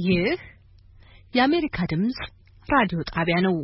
ይህ የአሜሪካ ድምጽ ራዲዮ ጣቢያ ነው።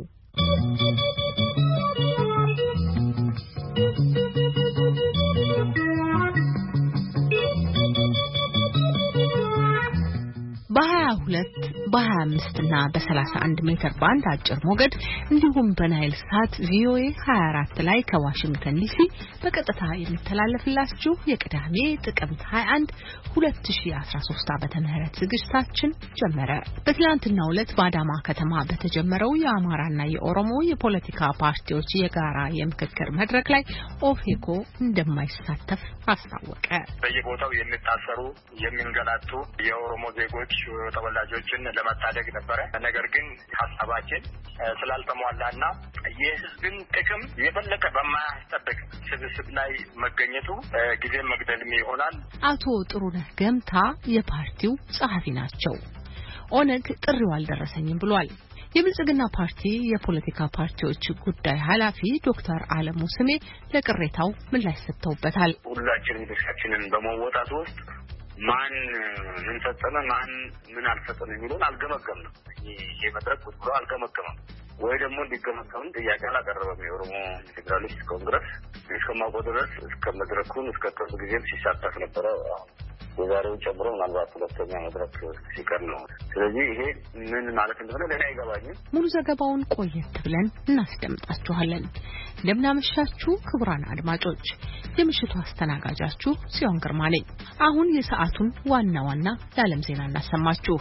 በ22 በ25 እና በ31 ሜትር ባንድ አጭር ሞገድ እንዲሁም በናይል ሳት ቪኦኤ 24 ላይ ከዋሽንግተን ዲሲ በቀጥታ የሚተላለፍላችሁ የቅዳሜ ጥቅምት 21 2013 ዓ.ም ዝግጅታችን ጀመረ። በትላንትናው ዕለት በአዳማ ከተማ በተጀመረው የአማራና የኦሮሞ የፖለቲካ ፓርቲዎች የጋራ የምክክር መድረክ ላይ ኦፌኮ እንደማይሳተፍ አስታወቀ። በየቦታው የሚታሰሩ የሚንገላቱ የኦሮሞ ዜጎች ተወላጆችን ለማታደግ ነበረ። ነገር ግን ሐሳባችን ስላልተሟላና የሕዝብን ጥቅም የበለጠ በማያስጠብቅ ስብስብ ላይ መገኘቱ ጊዜ መግደልም ይሆናል። አቶ ጥሩነህ ገምታ የፓርቲው ጸሐፊ ናቸው። ኦነግ ጥሪው አልደረሰኝም ብሏል። የብልጽግና ፓርቲ የፖለቲካ ፓርቲዎች ጉዳይ ኃላፊ ዶክተር አለሙ ስሜ ለቅሬታው ምላሽ ሰጥተውበታል። ሁላችንም ድርሻችንን በመወጣት ውስጥ ማን ምን ፈጸመ ማን ምን አልፈጸመ የሚለውን አልገመገምንም። ይሄ መድረክ ቁጥሩ አልገመገመም ወይ ደግሞ እንዲገመገም ጥያቄ አላቀረበም። የኦሮሞ ፌዴራሊስት ኮንግረስ እስከማውቀው ድረስ እስከ መድረኩን እስከ ቅርብ ጊዜም ሲሳተፍ ነበረ። የዛሬው ጨምሮ ምናልባት ሁለተኛ መድረክ ሲቀር ነው። ስለዚህ ይሄ ምን ማለት እንደሆነ ለኔ አይገባኝም። ሙሉ ዘገባውን ቆየት ብለን እናስደምጣችኋለን። እንደምናመሻችሁ ክቡራን አድማጮች፣ የምሽቱ አስተናጋጃችሁ ጽዮን ግርማ ነኝ። አሁን የሰዓቱን ዋና ዋና የዓለም ዜና እናሰማችሁ።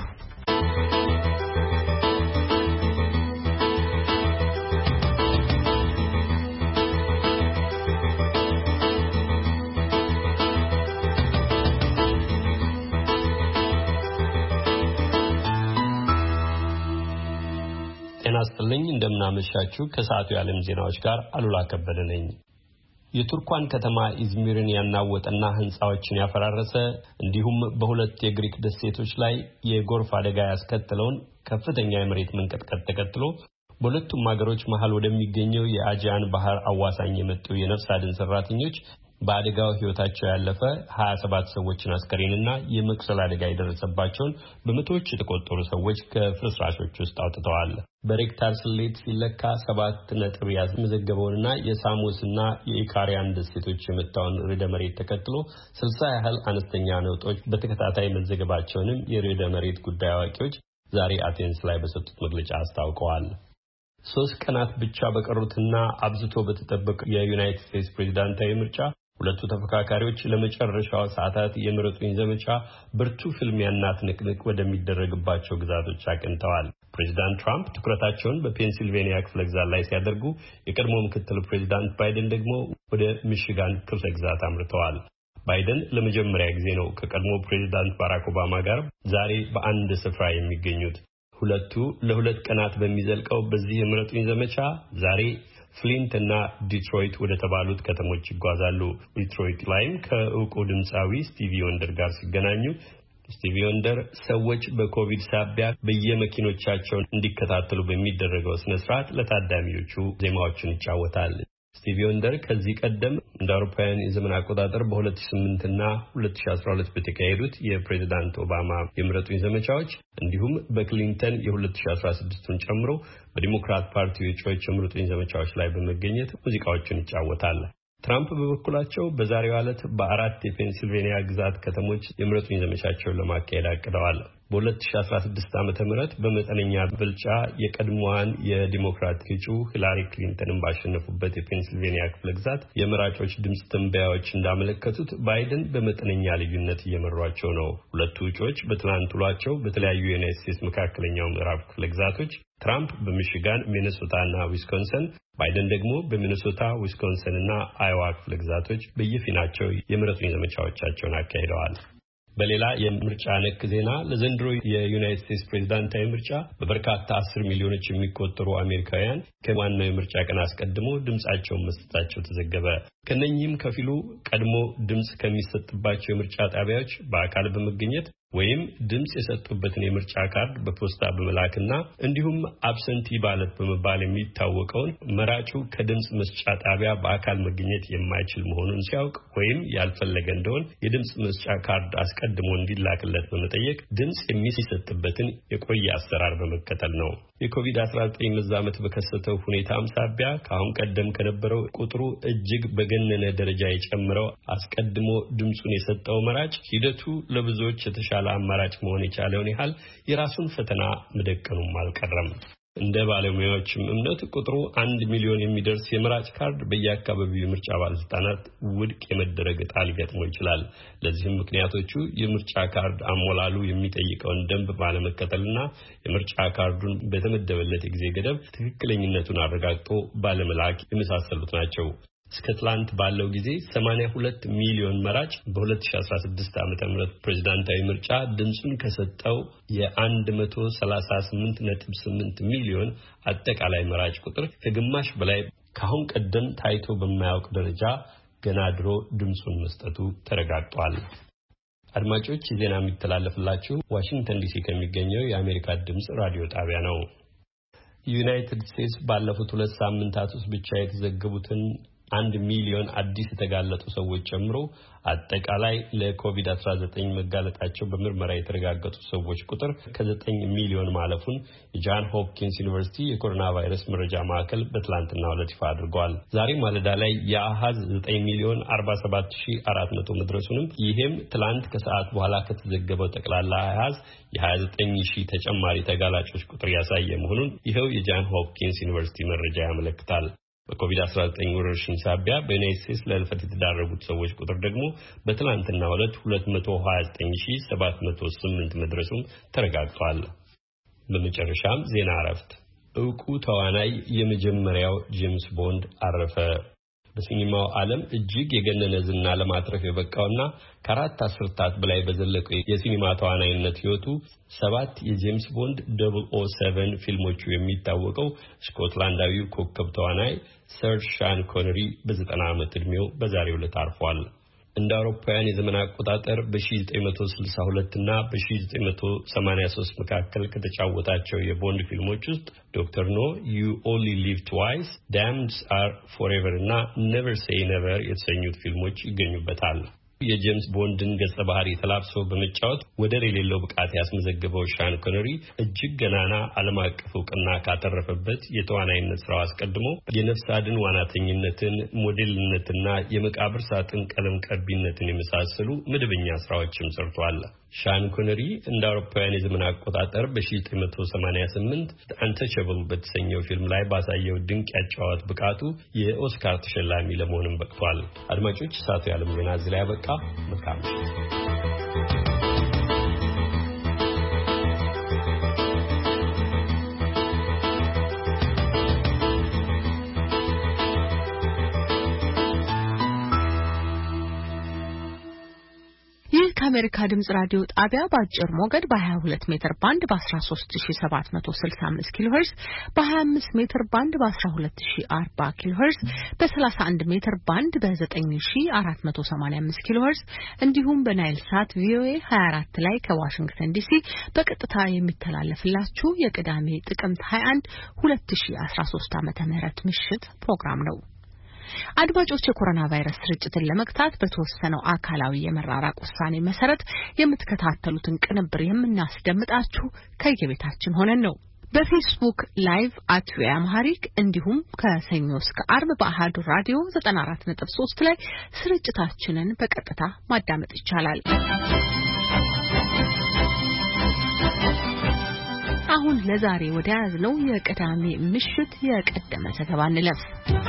እናስተልኝ እንደምናመሻችሁ ከሰዓቱ የዓለም ዜናዎች ጋር አሉላ ከበደ ነኝ። የቱርኳን ከተማ ኢዝሚርን ያናወጠና ህንጻዎችን ያፈራረሰ እንዲሁም በሁለት የግሪክ ደሴቶች ላይ የጎርፍ አደጋ ያስከተለውን ከፍተኛ የመሬት መንቀጥቀጥ ተከትሎ በሁለቱም ሀገሮች መሃል ወደሚገኘው የአጂያን ባህር አዋሳኝ የመጡ የነፍስ አድን ሰራተኞች በአደጋው ህይወታቸው ያለፈ 27 ሰዎችን አስከሬንና የመቁሰል አደጋ የደረሰባቸውን በመቶዎች የተቆጠሩ ሰዎች ከፍርስራሾች ውስጥ አውጥተዋል። በሬክታር ስሌት ሲለካ 7 ነጥብ ያስመዘገበውንና የሳሞስና የኢካሪያን ደሴቶች የመታውን ርዕደ መሬት ተከትሎ 60 ያህል አነስተኛ ነውጦች በተከታታይ መዘገባቸውንም የርዕደ መሬት ጉዳይ አዋቂዎች ዛሬ አቴንስ ላይ በሰጡት መግለጫ አስታውቀዋል። 3 ቀናት ብቻ በቀሩትና አብዝቶ በተጠበቀው የዩናይትድ ስቴትስ ፕሬዝዳንታዊ ምርጫ ሁለቱ ተፎካካሪዎች ለመጨረሻው ሰዓታት የምረጡኝ ዘመቻ ብርቱ ፍልሚያና ትንቅንቅ ወደሚደረግባቸው ግዛቶች አቅንተዋል። ፕሬዝዳንት ትራምፕ ትኩረታቸውን በፔንሲልቬኒያ ክፍለ ግዛት ላይ ሲያደርጉ የቀድሞ ምክትል ፕሬዝዳንት ባይደን ደግሞ ወደ ሚሽጋን ክፍለ ግዛት አምርተዋል። ባይደን ለመጀመሪያ ጊዜ ነው ከቀድሞ ፕሬዝዳንት ባራክ ኦባማ ጋር ዛሬ በአንድ ስፍራ የሚገኙት። ሁለቱ ለሁለት ቀናት በሚዘልቀው በዚህ የምረጡኝ ዘመቻ ዛሬ ፍሊንት እና ዲትሮይት ወደ ተባሉት ከተሞች ይጓዛሉ። ዲትሮይት ላይም ከእውቁ ድምፃዊ ስቲቪ ወንደር ጋር ሲገናኙ ስቲቪ ወንደር ሰዎች በኮቪድ ሳቢያ በየመኪኖቻቸው እንዲከታተሉ በሚደረገው ስነ ስርዓት ለታዳሚዎቹ ዜማዎችን ይጫወታል። ስቲቪ ወንደር ከዚህ ቀደም እንደ አውሮፓውያን የዘመን አቆጣጠር በ2008 እና 2012 በተካሄዱት የፕሬዝዳንት ኦባማ የምረጡኝ ዘመቻዎች እንዲሁም በክሊንተን የ2016ን ጨምሮ በዲሞክራት ፓርቲ እጩዎች የምረጡኝ ዘመቻዎች ላይ በመገኘት ሙዚቃዎችን ይጫወታል። ትራምፕ በበኩላቸው በዛሬው ዕለት በ4 የፔንሲልቬኒያ ግዛት ከተሞች የምረጡኝ ዘመቻቸውን ለማካሄድ አቅደዋል። በ2016 ዓመተ ምህረት በመጠነኛ ብልጫ የቀድሞዋን የዲሞክራት እጩ ሂላሪ ክሊንተንን ባሸነፉበት የፔንሲልቬኒያ ክፍለ ግዛት የመራጮች ድምጽ ትንበያዎች እንዳመለከቱት ባይደን በመጠነኛ ልዩነት እየመሯቸው ነው። ሁለቱ እጩዎች በትናንት ውሏቸው በተለያዩ የዩናይትድ ስቴትስ መካከለኛው ምዕራብ ክፍለ ግዛቶች ትራምፕ በሚሽጋን፣ ሚኒሶታ እና ዊስኮንሰን፣ ባይደን ደግሞ በሚኒሶታ፣ ዊስኮንሰን እና አይዋ ክፍለ ግዛቶች በየፊናቸው የምረጡኝ ዘመቻዎቻቸውን አካሂደዋል። በሌላ የምርጫ ነክ ዜና ለዘንድሮ የዩናይትድ ስቴትስ ፕሬዝዳንታዊ ምርጫ በበርካታ 10 ሚሊዮኖች የሚቆጠሩ አሜሪካውያን ከዋናው የምርጫ ቀን አስቀድሞ ድምጻቸውን መስጠታቸው ተዘገበ። ከነኚህም ከፊሉ ቀድሞ ድምጽ ከሚሰጥባቸው የምርጫ ጣቢያዎች በአካል በመገኘት ወይም ድምጽ የሰጡበትን የምርጫ ካርድ በፖስታ በመላክና እንዲሁም አብሰንቲ ባለት በመባል የሚታወቀውን መራጩ ከድምጽ መስጫ ጣቢያ በአካል መገኘት የማይችል መሆኑን ሲያውቅ ወይም ያልፈለገ እንደሆነ የድምጽ መስጫ ካርድ አስቀድሞ እንዲላክለት በመጠየቅ ድምጽ የሚሰጥበትን የቆየ አሰራር በመከተል ነው። የኮቪድ-19 መዛመት በከሰተው ሁኔታም ሳቢያ ከአሁን ቀደም ከነበረው ቁጥሩ እጅግ በገነነ ደረጃ የጨመረው አስቀድሞ ድምጹን የሰጠው መራጭ ሂደቱ ለብዙዎች የተሻለ አማራጭ መሆን የቻለውን ያህል የራሱን ፈተና መደቀኑም አልቀረም። እንደ ባለሙያዎችም እምነት ቁጥሩ 1 ሚሊዮን የሚደርስ የመራጭ ካርድ በየአካባቢው የምርጫ ባለስልጣናት ውድቅ የመደረግ ዕጣ ሊገጥመው ይችላል። ለዚህም ምክንያቶቹ የምርጫ ካርድ አሞላሉ የሚጠይቀውን ደንብ ባለመከተልና የምርጫ ካርዱን በተመደበለት የጊዜ ገደብ ትክክለኝነቱን አረጋግጦ ባለመላክ የመሳሰሉት ናቸው። እስከ ትላንት ባለው ጊዜ 82 ሚሊዮን መራጭ በ2016 ዓ.ም ፕሬዝዳንታዊ ምርጫ ድምጹን ከሰጠው የ138.8 ሚሊዮን አጠቃላይ መራጭ ቁጥር ከግማሽ በላይ ካሁን ቀደም ታይቶ በማያውቅ ደረጃ ገና ድሮ ድምጹን መስጠቱ ተረጋግጧል። አድማጮች ዜና የሚተላለፍላችሁ ዋሽንግተን ዲሲ ከሚገኘው የአሜሪካ ድምጽ ራዲዮ ጣቢያ ነው። ዩናይትድ ስቴትስ ባለፉት 2 ሳምንታት ውስጥ ብቻ የተዘገቡትን 1 ሚሊዮን አዲስ የተጋለጡ ሰዎች ጨምሮ አጠቃላይ ለኮቪድ-19 መጋለጣቸው በምርመራ የተረጋገጡ ሰዎች ቁጥር ከ9 ሚሊዮን ማለፉን የጃን ሆፕኪንስ ዩኒቨርሲቲ የኮሮና ቫይረስ መረጃ ማዕከል በትላንትናው ዕለት ይፋ አድርጓል። ዛሬ ማለዳ ላይ የአሃዝ 9 ሚሊዮን 47400 መድረሱንም ይሄም ትላንት ከሰዓት በኋላ ከተዘገበው ጠቅላላ አሃዝ የ29000 ተጨማሪ ተጋላጮች ቁጥር ያሳየ መሆኑን ይኸው የጃን ሆፕኪንስ ዩኒቨርሲቲ መረጃ ያመለክታል። በኮቪድ-19 ወረርሽኝ ሳቢያ በዩናይትድ ስቴትስ ለህልፈት የተዳረጉት ሰዎች ቁጥር ደግሞ በትላንትናው ዕለት 229708 መድረሱን ተረጋግጧል። በመጨረሻም ዜና እረፍት። ዕውቁ ተዋናይ የመጀመሪያው ጄምስ ቦንድ አረፈ። በሲኒማው ዓለም እጅግ የገነነ ዝና ለማትረፍ የበቃውና ከአራት አስርታት በላይ በዘለቀው የሲኒማ ተዋናይነት ህይወቱ 7 የጄምስ ቦንድ 007 ፊልሞቹ የሚታወቀው ስኮትላንዳዊው ኮከብ ተዋናይ ሰር ሻን ኮነሪ በ90 ዓመት ዕድሜው በዛሬው ዕለት አርፏል። እንደ አውሮፓውያን የዘመን አቆጣጠር በ1962 እና በ1983 መካከል ከተጫወታቸው የቦንድ ፊልሞች ውስጥ ዶክተር ኖ፣ ዩ ኦንሊ ሊቭ ትዋይስ፣ ዳምንድ አር ፎሬቨር እና ኔቨር ሴይ ኔቨር የተሰኙት ፊልሞች ይገኙበታል። የጄምስ ቦንድን ገጸ ባህሪ ተላብሶ በመጫወት ወደር የሌለው ብቃት ያስመዘገበው ሻን ኮነሪ እጅግ ገናና ዓለም አቀፍ ዕውቅና ካተረፈበት የተዋናይነት ስራው አስቀድሞ የነፍስ አድን ዋናተኝነትን፣ ሞዴልነትና የመቃብር ሳጥን ቀለም ቀቢነትን የመሳሰሉ መደበኛ ስራዎችም ሰርቷል። ሻን ኮነሪ እንደ አውሮፓውያን የዘመን አቆጣጠር በ1988 አንተቸብል በተሰኘው ፊልም ላይ ባሳየው ድንቅ ያጫወት ብቃቱ የኦስካር ተሸላሚ ለመሆንም በቅቷል። አድማጮች ሰዓቱ የዓለም ዜና እዚህ ላይ ያበቃ። መልካም ከአሜሪካ ድምጽ ራዲዮ ጣቢያ በአጭር ሞገድ በ22 ሜትር ባንድ በ13765 ኪሎ ሄርዝ በ25 ሜትር ባንድ በ12040 ኪሎ ሄርዝ በ31 ሜትር ባንድ በ9485 ኪሎ ሄርዝ እንዲሁም በናይል ሳት ቪኦኤ 24 ላይ ከዋሽንግተን ዲሲ በቀጥታ የሚተላለፍላችሁ የቅዳሜ ጥቅምት 21 2013 ዓ.ም ምሽት ፕሮግራም ነው። አድማጮች የኮሮና ቫይረስ ስርጭትን ለመግታት በተወሰነው አካላዊ የመራራቅ ውሳኔ መሰረት የምትከታተሉትን ቅንብር የምናስደምጣችሁ ከየቤታችን ሆነን ነው። በፌስቡክ ላይቭ @አምሃሪክ እንዲሁም ከሰኞ እስከ አርብ በአሃዱ ራዲዮ 94.3 ላይ ስርጭታችንን በቀጥታ ማዳመጥ ይቻላል። አሁን ለዛሬ ወደ ያዝነው የቅዳሜ ምሽት የቀደመ ዘገባ እንለፍ።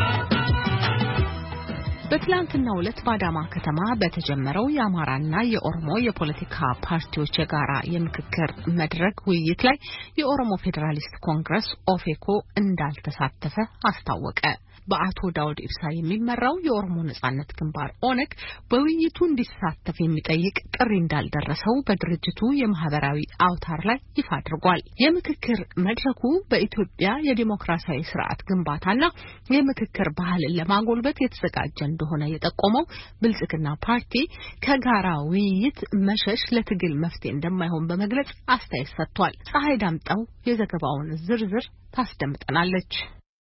በትላንትናው ዕለት በአዳማ ከተማ በተጀመረው የአማራና የኦሮሞ የፖለቲካ ፓርቲዎች የጋራ የምክክር መድረክ ውይይት ላይ የኦሮሞ ፌዴራሊስት ኮንግረስ ኦፌኮ እንዳልተሳተፈ አስታወቀ። በአቶ ዳውድ ኢብሳ የሚመራው የኦሮሞ ነጻነት ግንባር ኦነግ በውይይቱ እንዲሳተፍ የሚጠይቅ ጥሪ እንዳልደረሰው በድርጅቱ የማህበራዊ አውታር ላይ ይፋ አድርጓል። የምክክር መድረኩ በኢትዮጵያ የዲሞክራሲያዊ ስርዓት ግንባታና የምክክር ባህልን ለማጎልበት የተዘጋጀ እንደሆነ የጠቆመው ብልጽግና ፓርቲ ከጋራ ውይይት መሸሽ ለትግል መፍትሄ እንደማይሆን በመግለጽ አስተያየት ሰጥቷል። ፀሐይ ዳምጠው የዘገባውን ዝርዝር ታስደምጠናለች።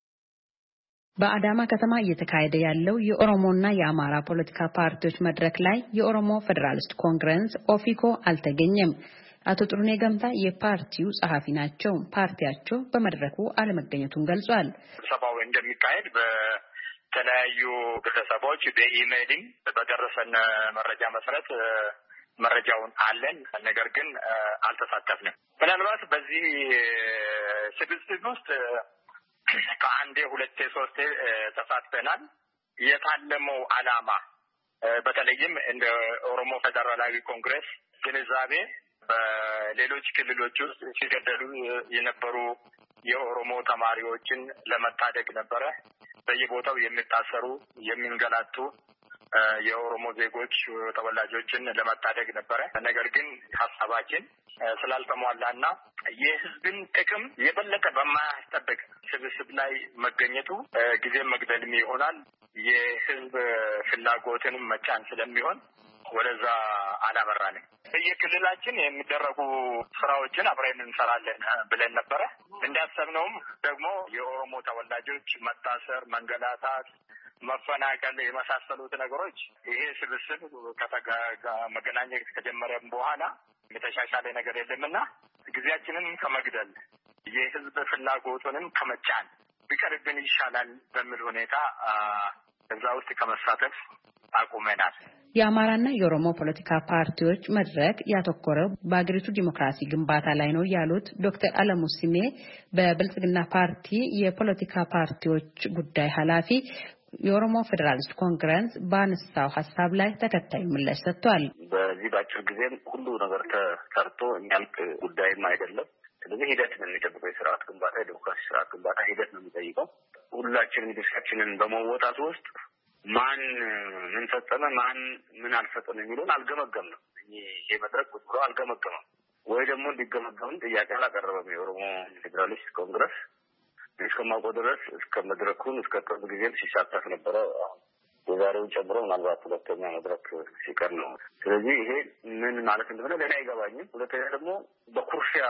በአዳማ ከተማ እየተካሄደ ያለው የኦሮሞና የአማራ ፖለቲካ ፓርቲዎች መድረክ ላይ የኦሮሞ ፌደራሊስት ኮንግረስ ኦፊኮ አልተገኘም። አቶ ጥሩኔ ገምታ የፓርቲው ጸሐፊ ናቸው። ፓርቲያቸው በመድረኩ አለመገኘቱን ገልጿል። ስብሰባው እንደሚካሄድ በተለያዩ ግለሰቦች በኢሜይልም በደረሰን መረጃ መሰረት መረጃውን አለን። ነገር ግን አልተሳተፍንም። ምናልባት በዚህ ስብስብ ውስጥ ከአንዴ ሁለቴ ሶስቴ ተሳትፈናል። የታለመው ዓላማ በተለይም እንደ ኦሮሞ ፌደራላዊ ኮንግረስ ግንዛቤ በሌሎች ክልሎች ውስጥ ሲገደሉ የነበሩ የኦሮሞ ተማሪዎችን ለመታደግ ነበረ። በየቦታው የሚታሰሩ የሚንገላቱ የኦሮሞ ዜጎች ተወላጆችን ለመታደግ ነበረ። ነገር ግን ሀሳባችን ስላልተሟላና የሕዝብን ጥቅም የበለጠ በማያስጠብቅ ስብስብ ላይ መገኘቱ ጊዜ መግደልም ይሆናል። የሕዝብ ፍላጎትንም መጫን ስለሚሆን ወደዛ አላመራንም። በየክልላችን የሚደረጉ ስራዎችን አብረን እንሰራለን ብለን ነበረ። እንዳሰብነውም ደግሞ የኦሮሞ ተወላጆች መታሰር፣ መንገላታት፣ መፈናቀል የመሳሰሉት ነገሮች ይሄ ስብስብ መገናኘት ከጀመረም በኋላ የተሻሻለ ነገር የለምና ጊዜያችንን ከመግደል የህዝብ ፍላጎቱንም ከመጫን ቢቀርብን ይሻላል በሚል ሁኔታ እዛ ውስጥ ከመሳተፍ አቁመናል። የአማራና የኦሮሞ ፖለቲካ ፓርቲዎች መድረክ ያተኮረው በአገሪቱ ዲሞክራሲ ግንባታ ላይ ነው ያሉት ዶክተር አለሙ ሲሜ በብልጽግና ፓርቲ የፖለቲካ ፓርቲዎች ጉዳይ ኃላፊ የኦሮሞ ፌደራሊስት ኮንግረስ ባነሳው ሐሳብ ላይ ተከታዩ ምላሽ ሰጥቷል። በዚህ ባጭር ጊዜም ሁሉ ነገር ተሰርቶ የሚያልቅ ጉዳይም አይደለም። ስለዚህ ሂደት ነው የሚጠብቀው። የስርዓት ግንባታ የዲሞክራሲ ስርዓት ግንባታ ሂደት ነው የሚጠይቀው። ሁላችንም ድርሻችንን በመወጣት ውስጥ ማን ምን ፈጸመ፣ ማን ምን አልፈጸመ የሚለውን አልገመገምንም። ይሄ መድረክ ብሎ አልገመገመም ወይ ደግሞ እንዲገመገም ጥያቄ አላቀረበም። የኦሮሞ ፌደራሊስት ኮንግረስ እስከማውቀው ድረስ እስከ መድረኩን እስከ ቅርብ ጊዜም ሲሳተፍ ነበረ። የዛሬውን ጨምሮ ምናልባት ሁለተኛ መድረክ ሲቀር ነው። ስለዚህ ይሄ ምን ማለት እንደሆነ ለእኔ አይገባኝም። ሁለተኛ ደግሞ በኩርፊያ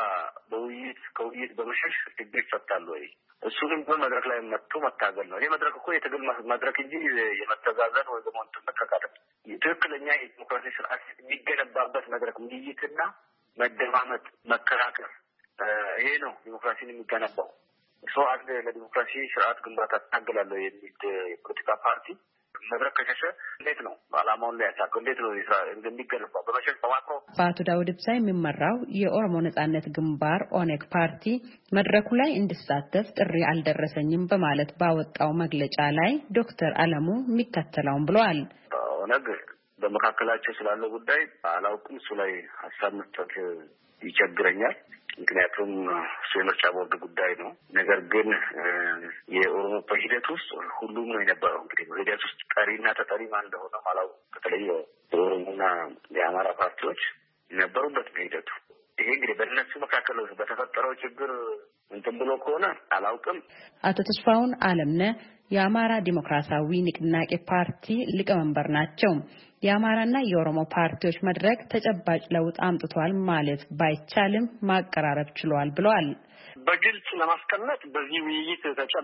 ከውይይት በመሸሽ ችግር ይፈታል ወይ? እሱንም በመድረክ ላይ መጥቶ መታገል ነው። ይሄ መድረክ እኮ የትግል መድረክ እንጂ የመተዛዘን ወይ ደግሞ መተቃቀፍ ትክክለኛ የዲሞክራሲ ስርዓት የሚገነባበት መድረክ ውይይትና መደማመጥ፣ መከራከር፣ ይሄ ነው ዲሞክራሲን የሚገነባው። ሰው አንድ ለዲሞክራሲ ስርዓት ግንባታ ታገላለሁ የሚል የፖለቲካ ፓርቲ መድረክ ከሸሸ እንዴት ነው ዓላማውን ላይ ያሳካው? እንዴት ነው እንደሚገነባው? በመሸሽ ተዋቅሮ በአቶ ዳውድ ኢብሳ የሚመራው የኦሮሞ ነጻነት ግንባር ኦነግ ፓርቲ መድረኩ ላይ እንዲሳተፍ ጥሪ አልደረሰኝም በማለት ባወጣው መግለጫ ላይ ዶክተር አለሙ የሚከተለውን ብለዋል። ኦነግ በመካከላቸው ስላለው ጉዳይ አላውቅም። እሱ ላይ ሀሳብ መስጠት ይቸግረኛል። ምክንያቱም እሱ የምርጫ ቦርድ ጉዳይ ነው። ነገር ግን የኦሮሞ ሂደት ውስጥ ሁሉም ነው የነበረው። እንግዲህ በሂደት ውስጥ ጠሪና ተጠሪ ማን እንደሆነ ማላው በተለይ የኦሮሞና የአማራ ፓርቲዎች የነበሩበት ሂደቱ። ይሄ እንግዲህ በእነሱ መካከል በተፈጠረው ችግር እንትን ብሎ ከሆነ አላውቅም። አቶ ተስፋውን አለምነህ የአማራ ዲሞክራሲያዊ ንቅናቄ ፓርቲ ሊቀመንበር ናቸው። የአማራና የኦሮሞ ፓርቲዎች መድረክ ተጨባጭ ለውጥ አምጥቷል ማለት ባይቻልም ማቀራረብ ችሏል ብለዋል። በግልጽ ለማስቀመጥ በዚህ ውይይት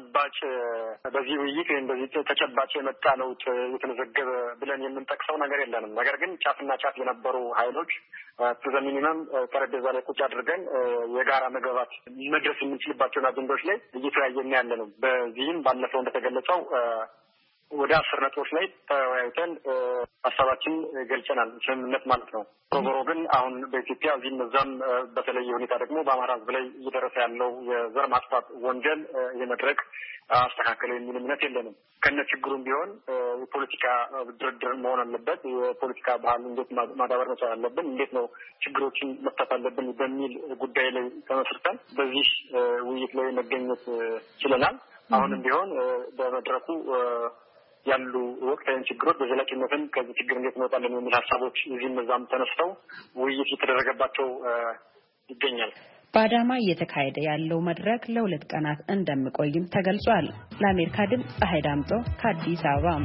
ወይም በዚህ ተጨባጭ የመጣ ለውጥ የተመዘገበ ብለን የምንጠቅሰው ነገር የለንም። ነገር ግን ጫፍና ጫፍ የነበሩ ኃይሎች ሚኒመም ጠረጴዛ ላይ ቁጭ አድርገን የጋራ መግባባት መድረስ የምንችልባቸውን አጀንዳዎች ላይ እየተወያየን ያለ ነው። በዚህም ባለፈው እንደተገለጸው ወደ 10 ነጥቦች ላይ ተወያይተን ሀሳባችን ገልጸናል። ስምምነት ማለት ነው። ሮቦሮ ግን አሁን በኢትዮጵያ እዚህም እዛም በተለየ ሁኔታ ደግሞ በአማራ ሕዝብ ላይ እየደረሰ ያለው የዘር ማጥፋት ወንጀል የመድረክ አስተካከለ የሚል እምነት የለንም። ከነ ችግሩም ቢሆን የፖለቲካ ድርድር መሆን አለበት። የፖለቲካ ባህል እንዴት ማዳበር መቻል አለብን፣ እንዴት ነው ችግሮችን መፍታት አለብን በሚል ጉዳይ ላይ ተመስርተን በዚህ ውይይት ላይ መገኘት ችለናል። አሁንም ቢሆን በመድረኩ ያሉ ወቅታዊ ችግሮች በዘላቂነትም ከዚህ ችግር እንዴት እንወጣለን የሚል ሀሳቦች እዚህም እዛም ተነስተው ውይይት እየተደረገባቸው ይገኛል። በአዳማ እየተካሄደ ያለው መድረክ ለ2 ቀናት እንደሚቆይም ተገልጿል። ለአሜሪካ ድምፅ ፀሐይ ዳምጦ ከአዲስ አበባ።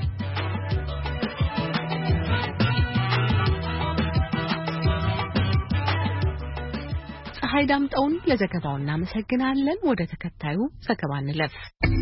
ፀሐይ ዳምጠውን ለዘገባው እናመሰግናለን። ወደ ተከታዩ ዘገባ እንለፍ።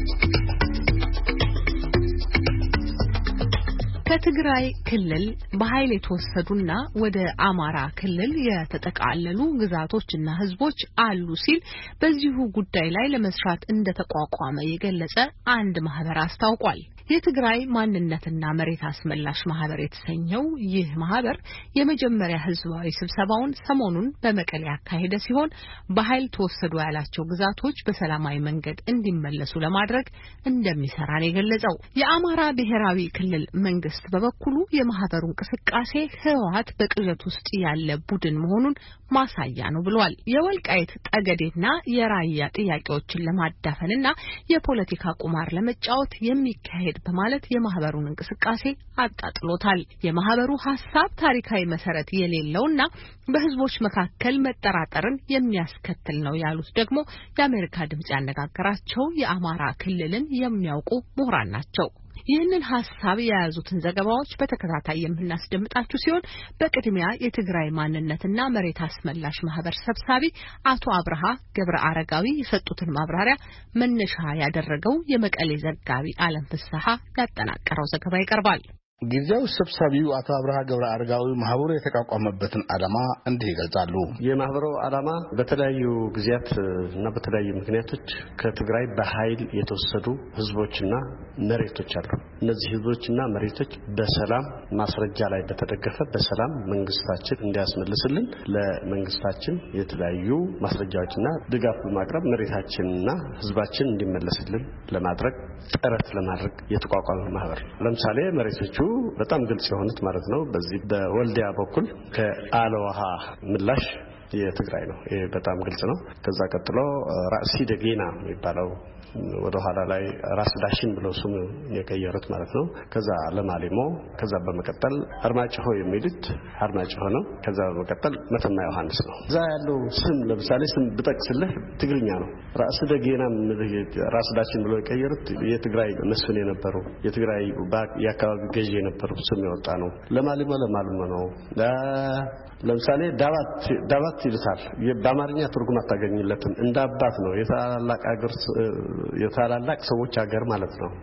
ከትግራይ ክልል በኃይል የተወሰዱና ወደ አማራ ክልል የተጠቃለሉ ግዛቶችና ህዝቦች አሉ ሲል በዚሁ ጉዳይ ላይ ለመስራት እንደተቋቋመ የገለጸ አንድ ማህበር አስታውቋል። የትግራይ ማንነትና መሬት አስመላሽ ማህበር የተሰኘው ይህ ማህበር የመጀመሪያ ህዝባዊ ስብሰባውን ሰሞኑን በመቀሌ ያካሄደ ሲሆን በኃይል ተወሰዱ ያላቸው ግዛቶች በሰላማዊ መንገድ እንዲመለሱ ለማድረግ እንደሚሰራ ነው የገለጸው። የአማራ ብሔራዊ ክልል መንግስት በበኩሉ የማህበሩ እንቅስቃሴ ህወሓት በቅዠት ውስጥ ያለ ቡድን መሆኑን ማሳያ ነው ብሏል። የወልቃይት ጠገዴና የራያ ጥያቄዎችን ለማዳፈንና የፖለቲካ ቁማር ለመጫወት የሚካሄድ በማለት የማህበሩን እንቅስቃሴ አጣጥሎታል። የማህበሩ ሐሳብ ታሪካዊ መሰረት የሌለውና በህዝቦች መካከል መጠራጠርን የሚያስከትል ነው ያሉት ደግሞ የአሜሪካ ድምጽ ያነጋገራቸው የአማራ ክልልን የሚያውቁ ምሁራን ናቸው። ይህንን ሐሳብ የያዙትን ዘገባዎች በተከታታይ የምናስደምጣችሁ ሲሆን በቅድሚያ የትግራይ ማንነትና መሬት አስመላሽ ማህበር ሰብሳቢ አቶ አብርሃ ገብረ አረጋዊ የሰጡትን ማብራሪያ መነሻ ያደረገው የመቀሌ ዘጋቢ አለም ፍስሐ ያጠናቀረው ዘገባ ይቀርባል። ጊዜያዊ ሰብሳቢው አቶ አብርሃ ገብረ አረጋዊ ማህበሩ የተቋቋመበትን ዓላማ እንዲህ ይገልጻሉ። የማህበሩ ዓላማ በተለያዩ ጊዜያት እና በተለያዩ ምክንያቶች ከትግራይ በኃይል የተወሰዱ ህዝቦችና መሬቶች አሉ። እነዚህ ህዝቦችና መሬቶች በሰላም ማስረጃ ላይ በተደገፈ በሰላም መንግስታችን እንዲያስመልስልን ለመንግስታችን የተለያዩ ማስረጃዎችና ድጋፍ በማቅረብ መሬታችንና ህዝባችን እንዲመለስልን ለማድረግ ጥረት ለማድረግ የተቋቋመ ማህበር። ለምሳሌ መሬቶቹ በጣም ግልጽ የሆኑት ማለት ነው። በዚህ በወልዲያ በኩል ከአለዋሃ ምላሽ የትግራይ ነው። ይሄ በጣም ግልጽ ነው። ከዛ ቀጥሎ ራሲ ደጌና የሚባለው ወደ ኋላ ላይ ራስ ዳሽን ብለው ስም የቀየሩት ማለት ነው። ከዛ ለማሊሞ፣ ከዛ በመቀጠል አርማጭሆ የሚሉት አርማጭሆ ነው። ከዛ በመቀጠል መተማ ዮሐንስ ነው። እዛ ያለው ስም ለምሳሌ ስም ብጠቅስልህ ትግርኛ ነው። ራስ ደጌና ራስ ዳሽን ብለው የቀየሩት የትግራይ መስፍን የነበሩ የትግራይ የአካባቢ ገዢ የነበሩ ስም ያወጣ ነው። ለማሊሞ ነው። ለምሳሌ ዳባት ይልታል። በአማርኛ ትርጉም አታገኝለትም። እንደ አባት ነው። የታላላቅ ሰዎች ሀገር ማለት ነው።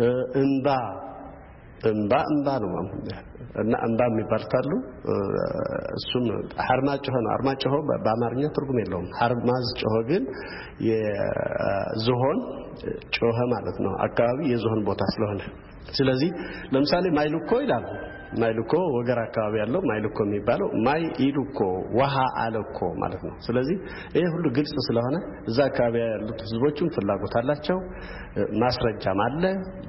እንባ ነው እና እንባ የሚባልታሉ። እሱም አርማጭሆ ነው። አርማጭሆ በአማርኛ ትርጉም የለውም። አርማዝ ጮሆ ግን የዝሆን ጮኸ ማለት ነው። አካባቢ የዝሆን ቦታ ስለሆነ ስለዚህ ለምሳሌ ማይሉኮ ይላል። ማይሉኮ ወገር አካባቢ ያለው ማይሉኮ የሚባለው ማይ ኢሉኮ ውሃ አለኮ ማለት ነው። ስለዚህ ይሄ ሁሉ ግልጽ ስለሆነ እዛ አካባቢ ያሉት ህዝቦችም ፍላጎት አላቸው። ማስረጃም አለ።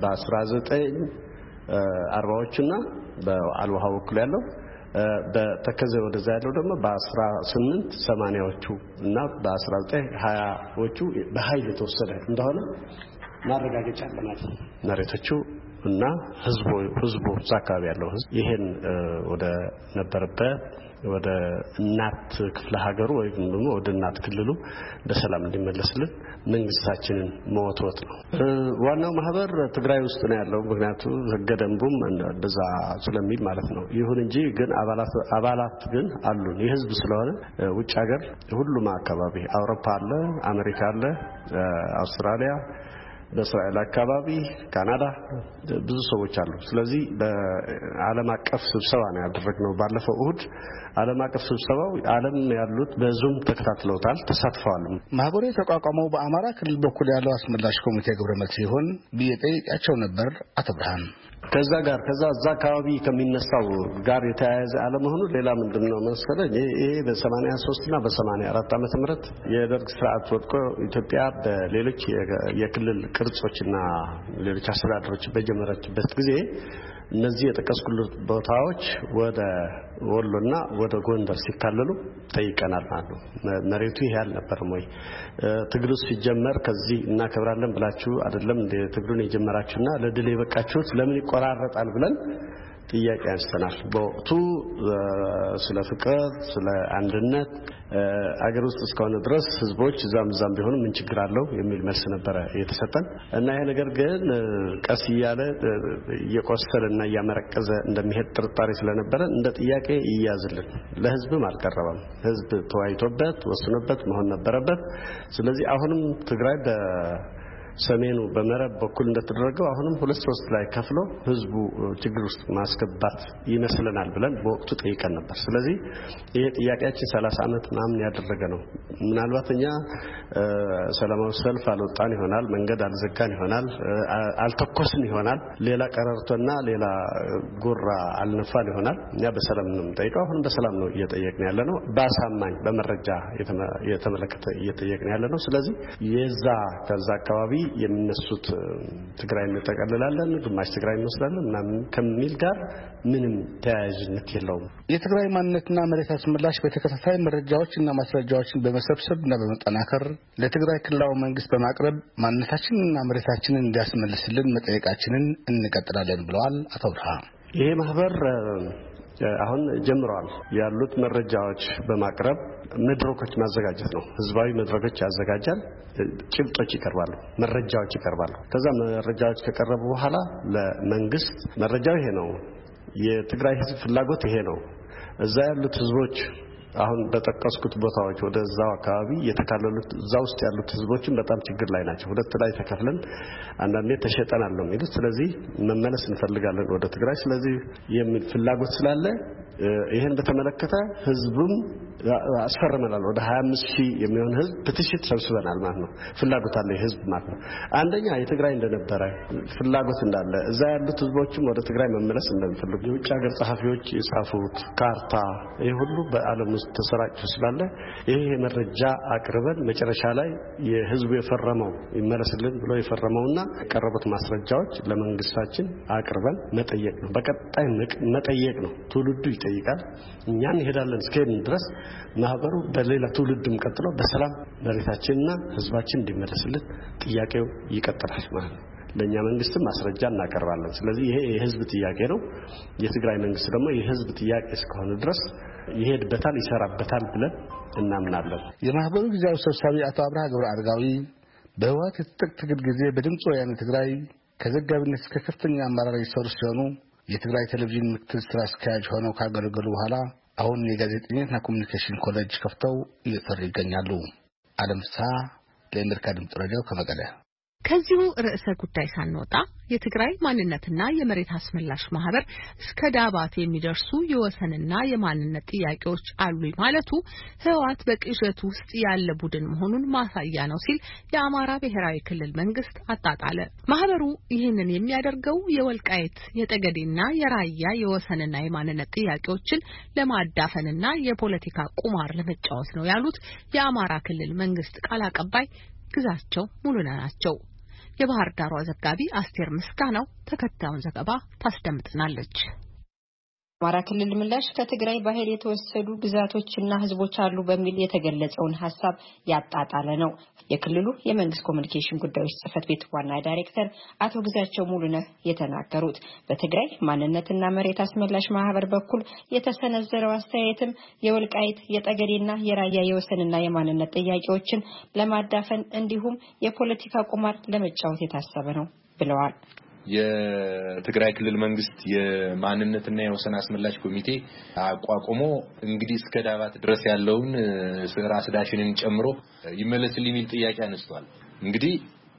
በ1940ዎችና በአልዋሃ በኩል ያለው በተከዘ ወደዛ ያለው ደግሞ በ1880ዎቹ እና በ1920ዎቹ በኃይል የተወሰደ እንደሆነ ማረጋገጫ አለ ማለት ነው። መሬቶቹ እና ህዝቡ አካባቢ ያለው ህዝብ ይሄን ወደ ነበረበት ወደ እናት ክፍለ ሀገሩ ወይም ደግሞ ወደ እናት ክልሉ በሰላም እንዲመለስልን መንግስታችንን መወትወት ነው። ዋናው ማህበር ትግራይ ውስጥ ነው ያለው። ምክንያቱም ህገ ደንቡም እንደዛ ስለሚል ማለት ነው። ይሁን እንጂ ግን አባላት ግን አሉን። የህዝብ ስለሆነ ውጭ ሀገር ሁሉም አካባቢ አውሮፓ አለ፣ አሜሪካ አለ፣ አውስትራሊያ፣ በእስራኤል አካባቢ ካናዳ ብዙ ሰዎች አሉ። ስለዚህ በዓለም አቀፍ ስብሰባ ነው ያደረግነው። ባለፈው እሁድ ዓለም አቀፍ ስብሰባው ዓለም ያሉት በዙም ተከታትለውታል፣ ተሳትፈዋል። ማህበሩ የተቋቋመው በአማራ ክልል በኩል ያለው አስመላሽ ኮሚቴ ግብረ መልስ ሲሆን ቢጠይቃቸው ነበር። አቶ ብርሃን ከዛ አካባቢ ከሚነሳው ጋር የተያያዘ አለመሆኑ ሌላ ምንድነው መሰለኝ ይሄ በ83 እና በ84 ዓመተ ምህረት የደርግ ስርዓት ወድቆ ኢትዮጵያ በሌሎች የክልል ቅርጾችና ሌሎች አስተዳደሮች በጀመረችበት ጊዜ እነዚህ የተቀስኩሉት ቦታዎች ወደ ወሎና ወደ ጎንደር ሲካለሉ ጠይቀናል ማለት ነው። መሬቱ ይሄ አልነበረም ወይ ትግሉ ሲጀመር ከዚህ እናከብራለን ብላችሁ አይደለም እንደ ትግሉን የጀመራችሁና ለድል የበቃችሁት ለምን ይቆራረጣል ብለን ጥያቄ አንስተናል። በወቅቱ ስለ ፍቅር ስለ አንድነት አገር ውስጥ እስከሆነ ድረስ ህዝቦች ዛም ቢሆኑ ምን ችግር አለው የሚል መልስ ነበር የተሰጠን እና ይሄ ነገር ግን ቀስ እያለ እየቆሰለና እያመረቀዘ እንደሚሄድ ጥርጣሬ ስለነበረ እንደ ጥያቄ ይያዝልን ለህዝብም አልቀረበም። ህዝብ ተወያይቶበት ወስኖበት መሆን ነበረበት። ስለዚህ አሁንም ትግራይ ሰሜኑ በመረብ በኩል እንደተደረገው አሁንም 2-3 ላይ ከፍሎ ህዝቡ ችግር ውስጥ ማስገባት ይመስለናል ብለን በወቅቱ ጠይቀን ነበር። ስለዚህ ይሄ ጥያቄያችን 30 ዓመት ምናምን ያደረገ ነው። ምናልባት እኛ ሰላማዊ ሰልፍ አልወጣን ይሆናል፣ መንገድ አልዘጋን ይሆናል፣ አልተኮስን ይሆናል፣ ሌላ ቀረርቶና ሌላ ጉራ አልነፋን ይሆናል። እኛ በሰላም ነው የምንጠይቀው። አሁን በሰላም ነው እየጠየቅን ያለነው። በአሳማኝ በመረጃ የተመለከተ እየጠየቅን ያለነው። ስለዚህ ከዛ አካባቢ የሚነሱት ትግራይ እንጠቀልላለን ግማሽ ትግራይ እንወስዳለን ምናምን ከሚል ጋር ምንም ተያያዥነት የለውም። የትግራይ ማንነትና መሬት አስመላሽ በተከታታይ መረጃዎችና ማስረጃዎችን በመሰብሰብና በመጠናከር ለትግራይ ክልላዊ መንግስት በማቅረብ ማንነታችንና መሬታችንን እንዲያስመልስልን መጠየቃችንን እንቀጥላለን ብለዋል አቶ ብርሃን። ይሄ ማህበር አሁን ጀምሯል ያሉት መረጃዎች በማቅረብ መድረኮች ማዘጋጀት ነው። ህዝባዊ መድረኮች ያዘጋጃል፣ ጭብጦች ይቀርባሉ፣ መረጃዎች ይቀርባሉ። ከዛ መረጃዎች ከቀረቡ በኋላ ለመንግስት መረጃው ይሄ ነው፣ የትግራይ ህዝብ ፍላጎት ይሄ ነው፣ እዛ ያሉት ህዝቦች አሁን በተጠቀሱት ቦታዎች ወደዛው አካባቢ የተካለሉት እዛ ውስጥ ያሉት ህዝቦችን በጣም ችግር ላይ ናቸው። ሁለት ላይ ተከፍለን አንዳንዴ ተሸጠናል ነው የሚሉት። ስለዚህ መመለስ እንፈልጋለን ወደ ትግራይ። ስለዚህ የሚል ፍላጎት ስላለ ይሄን በተመለከተ ህዝቡም አስፈርመናል። ወደ 25000 የሚሆን ህዝብ ፔቲሽን ሰብስበናል ማለት ነው። ፍላጎት አለ ህዝብ ማለት ነው። አንደኛ የትግራይ እንደነበረ ፍላጎት እንዳለ እዛ ያሉት ህዝቦችም ወደ ትግራይ መመለስ እንደሚፈልጉ የውጭ ሀገር ጸሐፊዎች የጻፉት ካርታ ይሄ ሁሉ በአለም ውስጥ ተሰራጭቶ ስላለ ይሄ መረጃ አቅርበን መጨረሻ ላይ የህዝቡ የፈረመው ይመለስልን ብሎ የፈረመውና የቀረቡት ማስረጃዎች ለመንግስታችን አቅርበን መጠየቅ ነው። በቀጣይ መጠየቅ ነው። ትውልዱ ይጠይቃል፣ እኛ እንሄዳለን እስከሄድን ድረስ ማህበሩ በሌላ ትውልድም ቀጥሎ በሰላም መሬታችንና ህዝባችን እንዲመለስልን ጥያቄው ይቀጥላል ማለት ነው። ለኛ መንግስትም ማስረጃ እናቀርባለን። ስለዚህ ይሄ የህዝብ ጥያቄ ነው። የትግራይ መንግስት ደግሞ የህዝብ ጥያቄ እስከሆነ ድረስ ይሄድበታል፣ ይሰራበታል ብለን እናምናለን። የማህበሩ ጊዜያዊ ሰብሳቢ አቶ አብርሃ ገብረ አረጋዊ በህወሓት የትጥቅ ትግል ጊዜ በድምጽ ወያነ ትግራይ ከዘጋቢነት እስከ ከፍተኛ አመራር የሰሩ ሲሆኑ የትግራይ ቴሌቪዥን ምክትል ስራ አስኪያጅ ሆነው ካገለገሉ በኋላ አሁን የጋዜጠኝነትና ኮሙኒኬሽን ኮሌጅ ከፍተው እየሰሩ ይገኛሉ። አለም ፍስሐ ለአሜሪካ ድምጽ ሬዲዮ ከመቀለ። ከዚሁ ርዕሰ ጉዳይ ሳንወጣ የትግራይ ማንነትና የመሬት አስመላሽ ማህበር እስከ ዳባት የሚደርሱ የወሰንና የማንነት ጥያቄዎች አሉኝ ማለቱ ህወሓት በቅዠት ውስጥ ያለ ቡድን መሆኑን ማሳያ ነው ሲል የአማራ ብሔራዊ ክልል መንግስት አጣጣለ። ማህበሩ ይህንን የሚያደርገው የወልቃይት የጠገዴና የራያ የወሰንና የማንነት ጥያቄዎችን ለማዳፈንና የፖለቲካ ቁማር ለመጫወት ነው ያሉት የአማራ ክልል መንግስት ቃል አቀባይ ግዛቸው ሙሉነህ ናቸው። የባህር ዳሯ ዘጋቢ አስቴር ምስጋናው ተከታዩን ዘገባ ታስደምጥናለች። አማራ ክልል ምላሽ ከትግራይ በኃይል የተወሰዱ ግዛቶችና ህዝቦች አሉ በሚል የተገለጸውን ሐሳብ ያጣጣለ ነው። የክልሉ የመንግስት ኮሙኒኬሽን ጉዳዮች ጽህፈት ቤት ዋና ዳይሬክተር አቶ ግዛቸው ሙሉነህ የተናገሩት በትግራይ ማንነትና መሬት አስመላሽ ማህበር በኩል የተሰነዘረው አስተያየትም የወልቃይት የጠገዴና የራያ የወሰንና የማንነት ጥያቄዎችን ለማዳፈን እንዲሁም የፖለቲካ ቁማር ለመጫወት የታሰበ ነው ብለዋል። የትግራይ ክልል መንግስት የማንነትና የወሰን አስመላሽ ኮሚቴ አቋቁሞ እንግዲህ እስከ ዳባት ድረስ ያለውን ራስ ዳሽንን ጨምሮ ይመለስልኝ የሚል ጥያቄ አነስቷል። እንግዲህ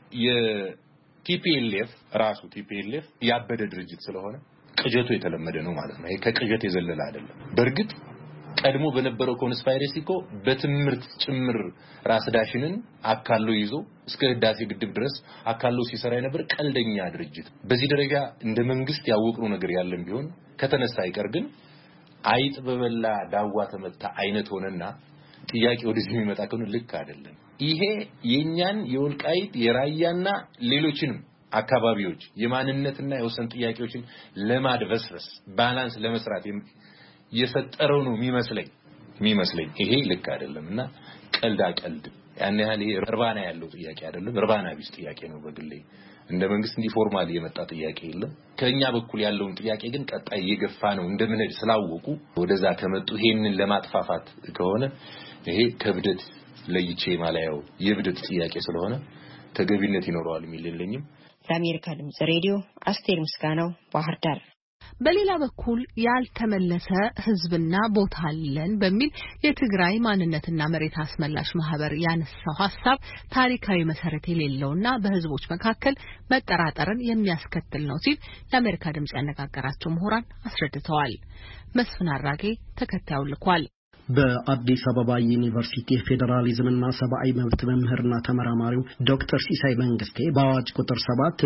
የቲፒኤልኤፍ ራሱ ቲፒኤልኤፍ ያበደ ድርጅት ስለሆነ ቅጀቱ የተለመደ ነው ማለት ነው። ይሄ ከቅጀት የዘለለ አይደለም። በእርግጥ ቀድሞ በነበረው ኮንስፓይረሲ እኮ በትምርት ጭምር ራስ ዳሽንን አካሎ ይዞ እስከ ህዳሴ ግድብ ድረስ አካሎ ሲሰራ የነበር ቀልደኛ ድርጅት በዚህ ደረጃ እንደ መንግስት ያወቅነው ነገር ያለን ቢሆን ከተነሳ አይቀር ግን አይጥ በበላ ዳዋ ተመታ አይነት ሆነና ጥያቄ ወደዚህ የሚመጣ ከሆነ ልክ አይደለም ይሄ የኛን የወልቃይት የራያና ሌሎችንም አካባቢዎች የማንነትና የወሰን ጥያቄዎችን ለማድበስበስ ባላንስ ለመስራት የፈጠረው ነው የሚመስለኝ ይሄ ልክ አይደለምና ቀልድ ያን ያህል ይሄ እርባና ያለው ጥያቄ አይደለም እርባና ቢስ ጥያቄ ነው በግሌ እንደ መንግስት እንዲፎርማሊ የመጣ ጥያቄ የለም ከኛ በኩል ያለውን ጥያቄ ግን ቀጣይ የገፋ ነው እንደምንሄድ ስላወቁ ወደዛ ከመጡ ይሄንን ለማጥፋፋት ከሆነ ይሄ ከብደት ለይቼ ማላየው የብደት ጥያቄ ስለሆነ ተገቢነት ይኖረዋል የሚልልኝም ለአሜሪካ ድምጽ ሬዲዮ አስቴር ምስጋናው ባህር ዳር በሌላ በኩል ያልተመለሰ ህዝብና ቦታ አለን በሚል የትግራይ ማንነትና መሬት አስመላሽ ማህበር ያነሳው ሐሳብ ታሪካዊ መሰረት የሌለውና በህዝቦች መካከል መጠራጠርን የሚያስከትል ነው ሲል የአሜሪካ ድምጽ ያነጋገራቸው ምሁራን አስረድተዋል። መስፍን አራጌ ተከታዩን ልኳል። በአዲስ አበባ ዩኒቨርሲቲ ፌደራሊዝምና ሰብአዊ መብት መምህርና ተመራማሪው ዶክተር ሲሳይ መንግስቴ በአዋጅ ቁጥር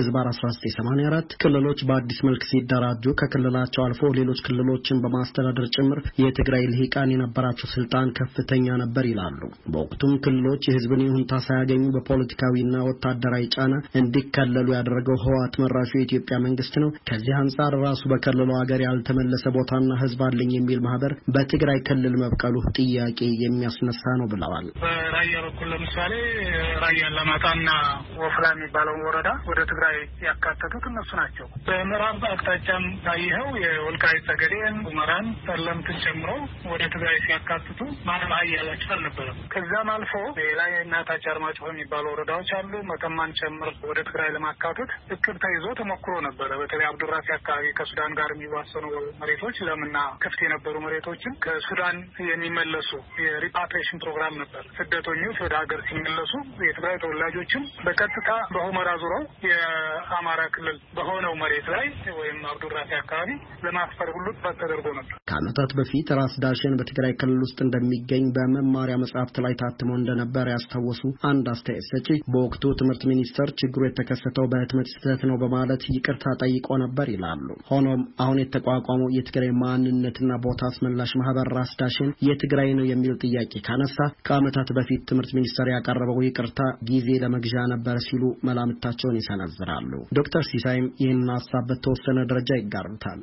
7/1984 ክልሎች በአዲስ መልክ ሲደራጁ ከክልላቸው አልፎ ሌሎች ክልሎችን በማስተዳደር ጭምር የትግራይ ልሂቃን የነበራቸው ስልጣን ከፍተኛ ነበር ይላሉ። በወቅቱም ክልሎች የህዝብን ይሁንታ ሳያገኙ በፖለቲካዊና ወታደራዊ ጫና እንዲከለሉ ያደረገው ህወሓት መራሹ የኢትዮጵያ መንግስት ነው። ከዚህ አንጻር ራሱ በክልሉ ሀገር ያልተመለሰ ቦታና ህዝብ አለኝ የሚል ማህበር በትግራይ ክልል መብቀሉ ጥያቄ የሚያስነሳ ነው ብለዋል። በራያ በኩል ለምሳሌ ራያ አላማጣና ወፍላ የሚባለው ወረዳ ወደ ትግራይ ያካተቱት እነሱ ናቸው። በምዕራብ አቅጣጫም ታየው የወልቃይት ጠገዴን፣ ሁመራን፣ ጠለምትን ጨምሮ ወደ ትግራይ ሲያካትቱ ማንም ያላቸው አልነበረም። ከዛም አልፎ ሌላና ታች አርማጭሆ የሚባሉ ወረዳዎች አሉ። መተማን ጨምር ወደ ትግራይ ለማካተት እቅድ ተይዞ ተሞክሮ ነበር። በተለይ አብዱራፊ አካባቢ ከሱዳን ጋር የሚዋሰኑ መሬቶች ለምና ክፍት የነበሩ መሬቶችን ከሱዳን የሚመለሱ የሪፓትሪዬሽን ፕሮግራም ነበር። ስደተኞች ወደ ሀገር ሲመለሱ የትግራይ ተወላጆችም በቀጥታ በሁመራ ዙረው የአማራ ክልል በሆነው መሬት ላይ ወይም አብዱራፊ አካባቢ ለማስፈር ሁሉ ተደርጎ ነበር። ከዓመታት በፊት ራስ ዳሽን በትግራይ ክልል ውስጥ እንደሚገኝ በመማሪያ መጽሐፍት ላይ ታትሞ እንደነበር ያስታወሱ አንድ አስተያየት ሰጪ በወቅቱ ትምህርት ሚኒስቴር ችግሩ የተከሰተው በህትመት ስህተት ነው በማለት ይቅርታ ጠይቆ ነበር ይላሉ። ሆኖም አሁን የተቋቋመው የትግራይ ማንነትና ቦታ አስመላሽ ማህበር ራስ ዳሽን የትግራይ ነው የሚል ጥያቄ ካነሳ ከዓመታት በፊት ትምህርት ሚኒስቴር ያቀረበው ይቅርታ ጊዜ ለመግዣ ነበር ሲሉ መላምታቸውን ይሰነዝራሉ። ዶክተር ሲሳይም ይህን ሐሳብ በተወሰነ ደረጃ ይጋሩታል።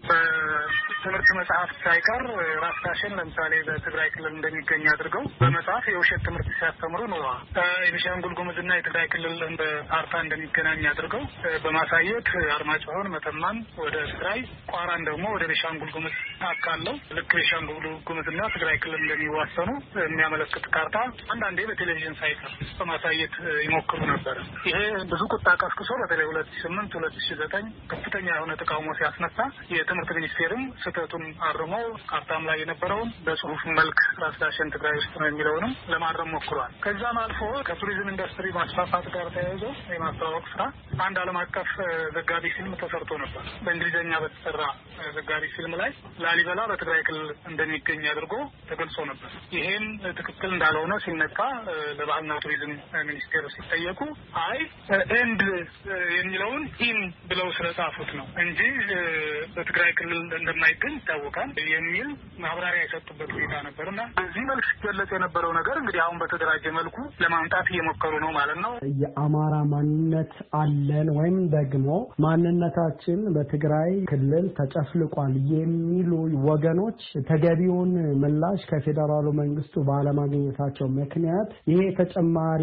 ትምህርት መጽሐፍ ሳይቀር ራስ ዳሽን ለምሳሌ በትግራይ ክልል እንደሚገኝ አድርገው በመጽሐፍ የውሸት ትምህርት ሲያስተምሩ ኖረዋል። የቤኒሻንጉል ጉሙዝና የትግራይ ክልል በካርታ እንደሚገናኝ አድርገው በማሳየት አርማጭሆን፣ መተማን ወደ ትግራይ፣ ቋራን ደግሞ ወደ ቤኒሻንጉል ጉሙዝ አካለው ልክ ቤኒሻንጉል ጉሙዝና ትግራይ ክልል እንደሚዋሰኑ የሚያመለክት ካርታ አንዳንዴ በቴሌቪዥን ሳይቀር በማሳየት ይሞክሩ ነበር። ይሄ ብዙ ቁጣ ቀስቅሶ በተለይ 2008 2009 ከፍተኛ የሆነ ተቃውሞ ሲያስነሳ የትምህርት ሚኒስቴርም ስህተቱን አርሞ ካርታም ላይ የነበረውን በጽሁፍ መልክ ራስ ዳሽን ትግራይ ውስጥ ነው የሚለውንም ለማረም ሞክሯል። ከዛም አልፎ ከቱሪዝም ኢንዱስትሪ ማስፋፋት ጋር ተያይዞ የማስተዋወቅ ስራ አንድ ዓለም አቀፍ ዘጋቢ ፊልም ተሰርቶ ነበር። በእንግሊዝኛ በተሰራ ዘጋቢ ፊልም ላይ ላሊበላ በትግራይ ክልል እንደሚገኝ አድርጎ ተገልጾ ነበር። ይሄም ትክክል እንዳልሆነ ሲነካ ለባህልና ቱሪዝም ሚኒስቴር ሲጠየቁ አይ ኤንድ የሚለውን ኢን ብለው ስለጻፉት ነው እንጂ በትግራይ ክልል እንደማይገኝ ይታወቃል የሚል ማብራሪያ የሰጡበት ሁኔታ ነበርና በዚህ መልክ ሲገለጽ የነበረው ነገር እንግዲህ አሁን በተደራጀ መልኩ ለማምጣት እየሞከሩ ነው ማለት ነው። የአማራ ማንነት አለን ወይም ደግሞ ማንነታችን በትግራይ ክልል ተጨፍልቋል የሚሉ ወገኖች ተገቢውን ምላሽ ከፌደራሉ መንግስቱ ባለማግኘታቸው ምክንያት ይሄ ተጨማሪ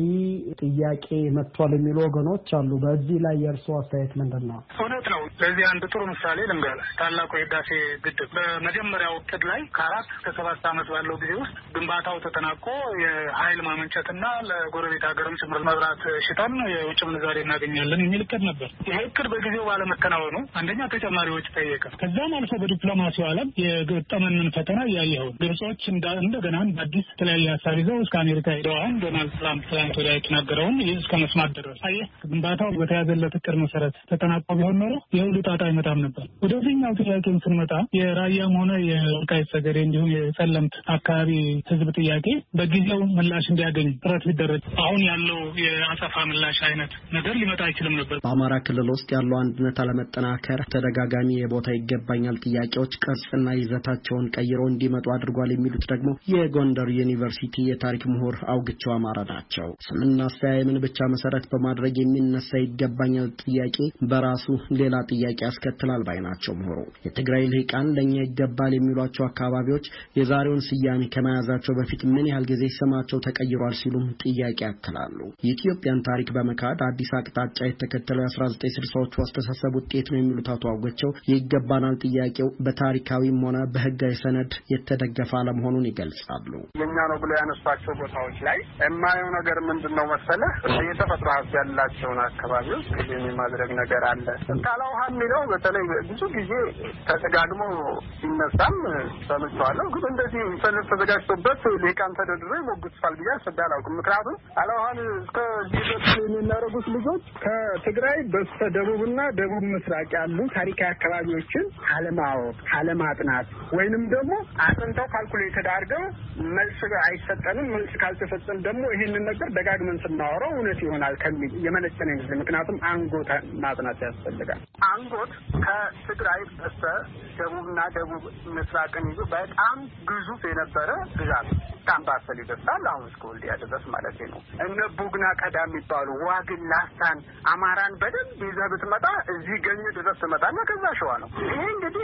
ጥያቄ መጥቷል የሚሉ ወገኖች አሉ። በዚህ ላይ የእርሱ አስተያየት ምንድነው? እውነት ነው። ለዚህ አንድ ጥሩ ምሳሌ ልንገርህ። ታላቁ የህዳሴ ግድብ በመጀመሪያው እቅድ ላይ ከ4 እስከ 7 ዓመት ባለው ጊዜ ውስጥ ግንባታው ተጠናቆ የኃይል ማመንጨትና ለጎረቤት ሀገርም ጭምር መብራት ሽጠን የውጭ ምንዛሬ እናገኛለን የሚል እቅድ ነበር። ይሄ እቅድ በጊዜው ባለመከናወኑ አንደኛ ተጨማሪ ወጪ ጠየቀ። ከዛም አልፎ በዲፕሎማሲው ዓለም የገጠመንን ፈተና እያየኸው ግብጾች እንደገና በአዲስ የተለያየ ሀሳብ ይዘው እስከ አሜሪካ ሄደዋል። ዶናልድ ትራምፕ ትናንት ወዲያ የተናገረውን እስከ መስማት ደረሱ። አየህ ግንባታው በተያዘለት እቅድ መሰረት ተጠናቆ ቢሆን ኖሮ የሁሉ ጣጣ አይመጣም ነበር። ወደዚህኛው ጥያቄን ስንመጣ የራያም ሆነ የወልቃይት ጠገዴ እንዲሁም የጸለምት አካባቢ ህዝብ ጥያቄ በጊዜው ምላሽ እንዲያገኝ ጥረት ቢደረግ አሁን ያለው የአጸፋ ምላሽ አይነት ነገር ሊመጣ አይችልም ነበር። በአማራ ክልል ውስጥ ያለው አንድነት አለመጠናከር ተደጋጋሚ የቦታ ይገባኛል ጥያቄዎች ቅርጽና ይዘታቸውን ቀይረው እንዲመጡ አድርጓል የሚሉት ደግሞ የጎንደር ዩኒቨርሲቲ የታሪክ ምሁር አውግቸው አማራ ናቸው። ስምና አስተያየምን ብቻ መሰረት በማድረግ የሚነሳ ይገባኛል ጥያቄ በራሱ ሌላ ጥያቄ ያስከትላል ባይ ናቸው ምሁሩ። የትግራይ ልሂቃን ለኛ ይገባል የሚሏቸው አካባቢዎች የዛሬውን ስያሜ ከመያዛቸው በፊት ምን ያህል ጊዜ ስማቸው ተቀይሯል ሲሉም ጥያቄ ያክላሉ። የኢትዮጵያን ታሪክ በመካድ አዲስ አቅጣጫ የተከተለው 1960ዎቹ አስተሳሰብ ውጤት ነው የሚሉት አቶ አውግቸው ይገባናል ጥያቄው በታሪካዊም ሆነ በህጋዊ ሰነድ የተደገፈ አለመሆኑን ይገልጻሉ። የኛ ነው ብለው ያነሷቸው ቦታዎች ላይ የማየው ነገር ምንድነው መሰለህ የተፈጥሮ ሀብት ያላቸውን አካባቢዎች የማድረግ ነገር አለ። ካላውሃ የሚለው በተለይ ብዙ ጊዜ ተደጋግሞ ሲነሳም ሰምቻለሁ። ግን እንደዚህ ሰነድ ተዘጋጅቶበት ሊቃን ተደርድሮ ይሞግቱታል ብዬ አስቤ አላውቅም። ምክንያቱም ካላውሃን እስከዚህ ድረስ የሚናረጉት ልጆች ከትግራይ በስተደቡብና ደቡብ ምስራቅ ያሉ ታሪካዊ አካባቢዎችን አለማወቅ፣ አለማጥናት ወይንም ደግሞ አጥንተው ካልኩሌትድ አድርገው መልስ አይሰጠንም፣ መልስ ካልተሰጠን ደግሞ ይህንን ነገር ደጋግመን ስናወራው እውነት ይሆናል ከሚል የመነጨ ነው። ምክንያቱም አንጎት ማጥናት ያስፈልጋል። አንጎት ከትግራይ በስተ ደቡብና ደቡብ ምስራቅን ይዞ በጣም ግዙፍ የነበረ ግዛት ካምባሰል ይደርሳል። አሁን እስከ ወልዲያ ድረስ ማለት ነው። እነ ቡግና ቀዳ የሚባሉ ዋግን፣ ላስታን፣ አማራን በደንብ ይዘህ ብትመጣ እዚህ ገኝ ድረስ ትመጣና ከዛ ሸዋ ነው። ይሄ እንግዲህ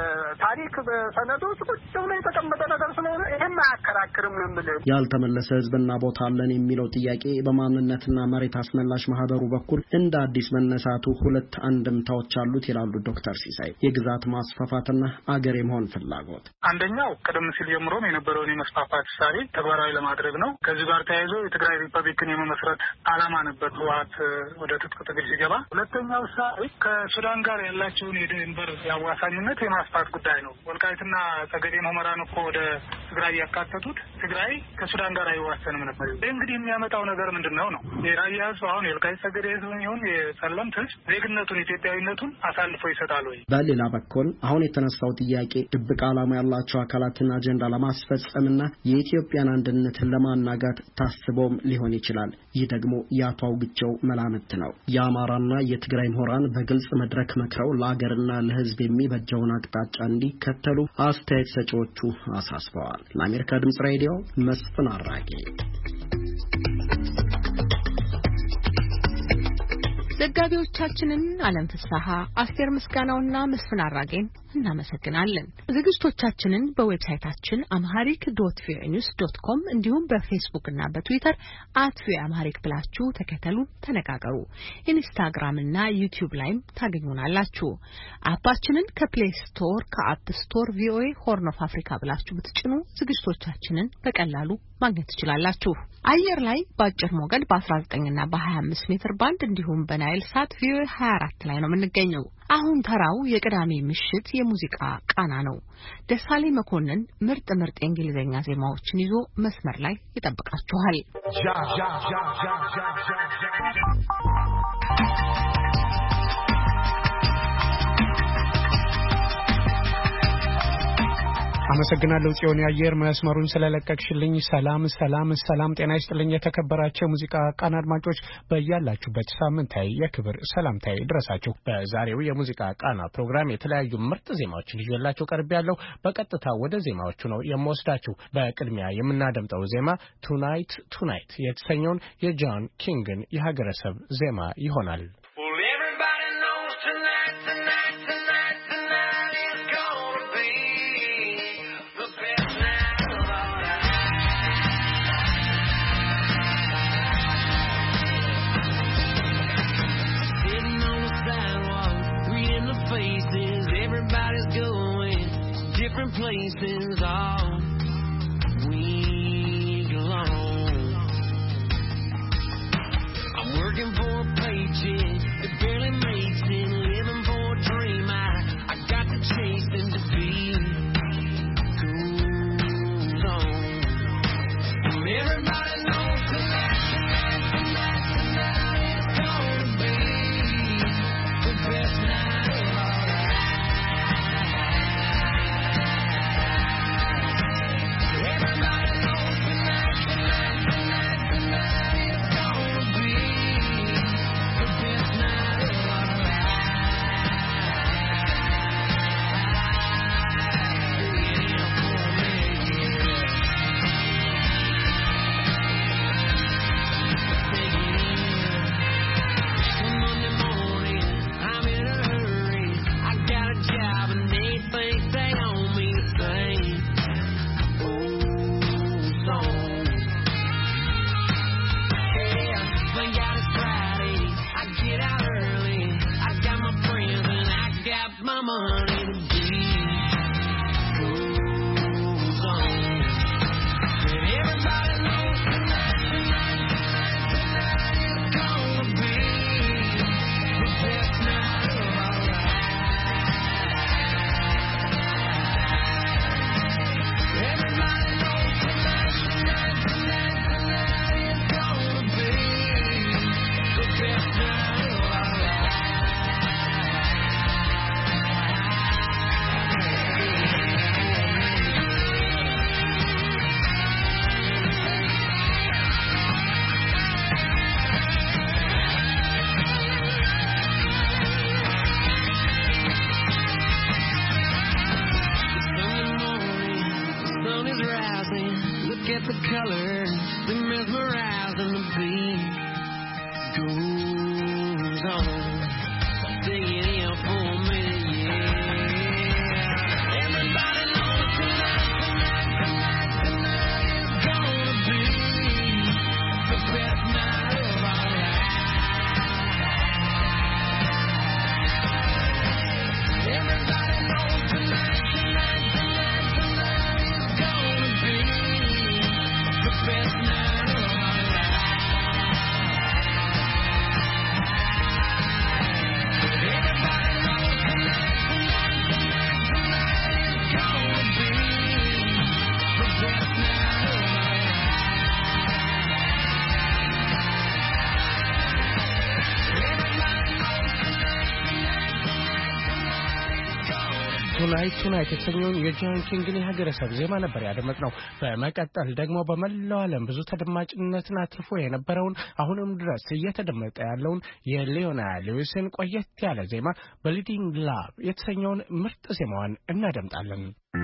በታሪክ በሰነዶች ቁጭ ብሎ የተቀመጠ ነገር ስለሆነ ይሄም አያከራክርም ነው የምልህ። ያልተመለሰ ህዝብና ቦታ አለን የሚለው ጥያቄ በማንነትና መሬት አስመላሽ ማህበሩ በኩል እንደ አዲስ መነሳቱ ሁለት አንድምታዎች አሉት ይላሉ ዶክተር ሲሳይ። የግዛት ማስፋፋትና አገር የመሆን ፍላጎት አንደኛው ቀደም ሲል ጀምሮም የነበረውን የመስፋፋት ሳሪ ተግባራዊ ለማድረግ ነው። ከዚህ ጋር ተያይዞ የትግራይ ሪፐብሊክን የመመስረት ዓላማ ነበር ህወሓት ወደ ትጥቅ ትግል ሲገባ። ሁለተኛው ሳሪ ከሱዳን ጋር ያላቸውን የድንበር ያዋሳኝነት የማስፋት ጉዳይ ነው። ወልቃይትና ጠገዴ ሁመራን እኮ ወደ ትግራይ ያካተቱት ትግራይ ከሱዳን ጋር አይዋሰንም ነበር። ይህ እንግዲህ የሚያመጣው ነገር ምንድነው ነው የራያ ህዝብ አሁን የወልቃይት ጠገዴ ህዝብ ይሁን የጸለምት ህዝብ ዜግነቱን ኢትዮጵያዊነቱን አሳልፎ ይሰጣል ወይ? በሌላ በኩል አሁን የተነሳው ጥያቄ ድብቅ ዓላማ ያላቸው አካላትን አጀንዳ ለማስፈጸምና የኢትዮጵያን አንድነት ለማናጋት ታስቦም ሊሆን ይችላል። ይህ ደግሞ የአቶ አውግቸው መላምት ነው። የአማራና የትግራይ ምሁራን በግልጽ መድረክ መክረው ለአገርና ለህዝብ የሚበጀውን አቅጣጫ እንዲከተሉ አስተያየት ሰጪዎቹ አሳስበዋል። ለአሜሪካ ድምጽ ሬዲዮ መስፍን አራጌ። ዘጋቢዎቻችንን አለም ፍስሐ፣ አስቴር ምስጋናውና መስፍን አራጌን እናመሰግናለን። ዝግጅቶቻችንን በዌብሳይታችን amharic.voanews.com እንዲሁም በፌስቡክና በትዊተር @voamharic ብላችሁ ተከተሉን፣ ተነጋገሩ። ኢንስታግራም እና ዩቲዩብ ላይም ታገኙናላችሁ። አፓችንን ከፕሌይ ስቶር ከአፕ ስቶር ቪኦኤ ሆርን ኦፍ አፍሪካ ብላችሁ ብትጭኑ ዝግጅቶቻችንን በቀላሉ ማግኘት ትችላላችሁ። አየር ላይ በአጭር ሞገድ በ19 እና በ25 ሜትር ባንድ እንዲሁም በናይል ሳት ቪኦኤ 24 ላይ ነው የምንገኘው። አሁን ተራው የቅዳሜ ምሽት የሙዚቃ ቃና ነው። ደሳሌ መኮንን ምርጥ የእንግሊዘኛ ዜማዎችን ይዞ መስመር ላይ ይጠብቃችኋል። አመሰግናለሁ ጽዮን የአየር መስመሩን ስለለቀቅሽልኝ። ሰላም ጤና ይስጥልኝ። የተከበራችሁ ሙዚቃ ቃና አድማጮች በእያላችሁበት ሳምንታዊ የክብር ሰላምታዬ ድረሳችሁ። በዛሬው የሙዚቃ ቃና ፕሮግራም የተለያዩ ምርጥ ዜማዎችን ይዤላችሁ ቀርቤያለሁ። በቀጥታ ወደ ዜማዎቹ ነው የምወስዳችሁ። በቅድሚያ የምናደምጠው ዜማ ቱናይት የተሰኘውን የጆን ኪንግን የሀገረሰብ ዜማ ይሆናል። Different places, all week long. I'm working for a paycheck that barely makes it, living for a dream I got to chase and to be goes on. Everybody knows tonight is gonna be the best night of our lives. money to be goes on. And everybody knows tonight is gonna be the best night of our lives. Everybody knows tonight is gonna be the best night of our lives. Look at the colors, they mesmerize and the beat goes on. Sing it in for a minute, yeah. Everybody knows tonight is gonna be the best night of our lives. Everybody knows tonight is gonna be the best night of our lives. Everybody knows tonight is gonna be the best night of our ቱናይት የተሰኘውን የጆን ኪንግን የሀገረሰብ ዜማ ነበር ያደመጥነው። በመቀጠል ደግሞ በመላው ዓለም ብዙ ተደማጭነትን አትርፎ የነበረውን አሁንም ድረስ እየተደመጠ ያለውን የሊዮና ሌዊስን ቆየት ያለ ዜማ በሊዲንግ ላቭ የተሰኘውን ምርጥ ዜማዋን እናደምጣለን።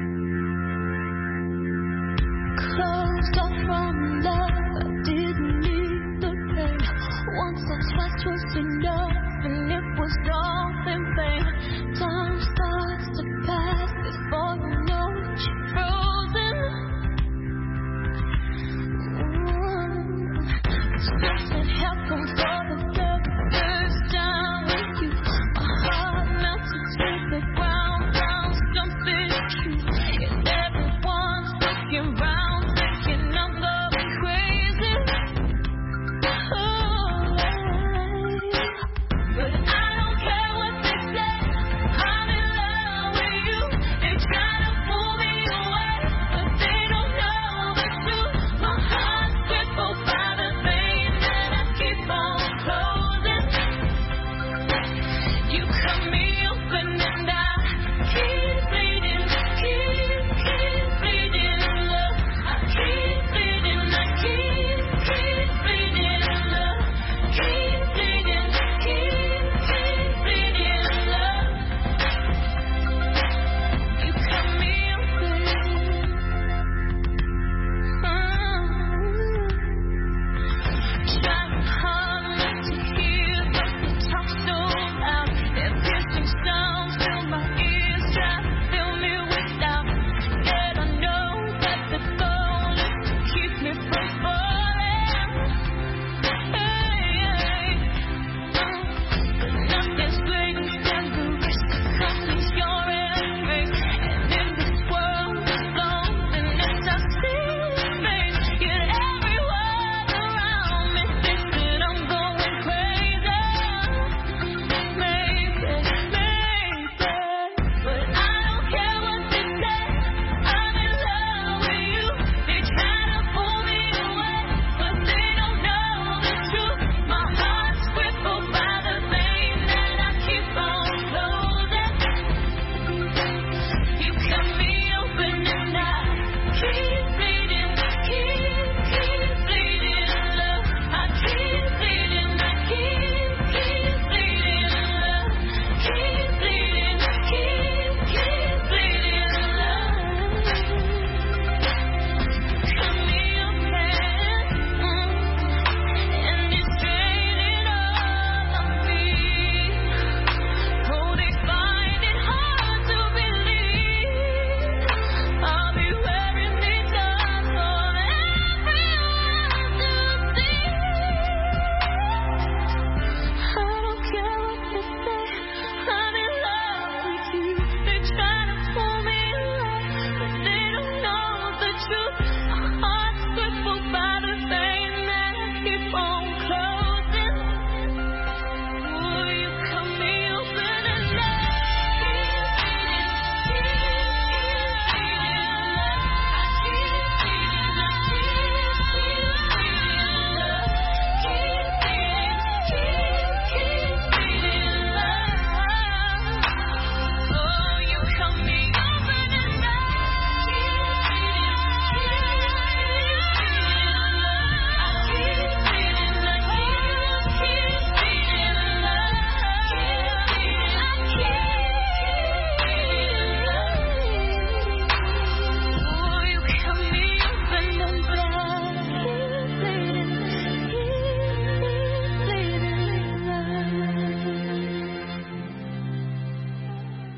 Closed off from love, I didn't need the pain. Once or twice was enough, and it was all in vain. Time starts to pass before you know it, you're frozen. Expecting heaven for the very first time with you. My heart melted to the ground, rounds jumping through. And everyone's looking round, thinking I'm going crazy. Oh, but I don't care.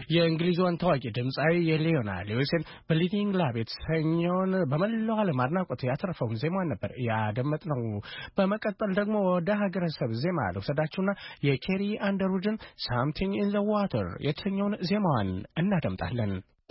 የእንግሊዟን ታዋቂ ድምጻዊ የሊዮና ሌዊስን ብሊዲንግ ላቭ የተሰኘውን በመላው ዓለም አድናቆት ያተረፈውን ዜማዋን ነበር ያደመጥነው። በመቀጠል ደግሞ ወደ ሀገረሰብ ዜማ ልውሰዳችሁና የኬሪ አንደርውድን ሳምቲንግ ኢን ዘ ዋተር የተሰኘውን ዜማዋን እናደምጣለን።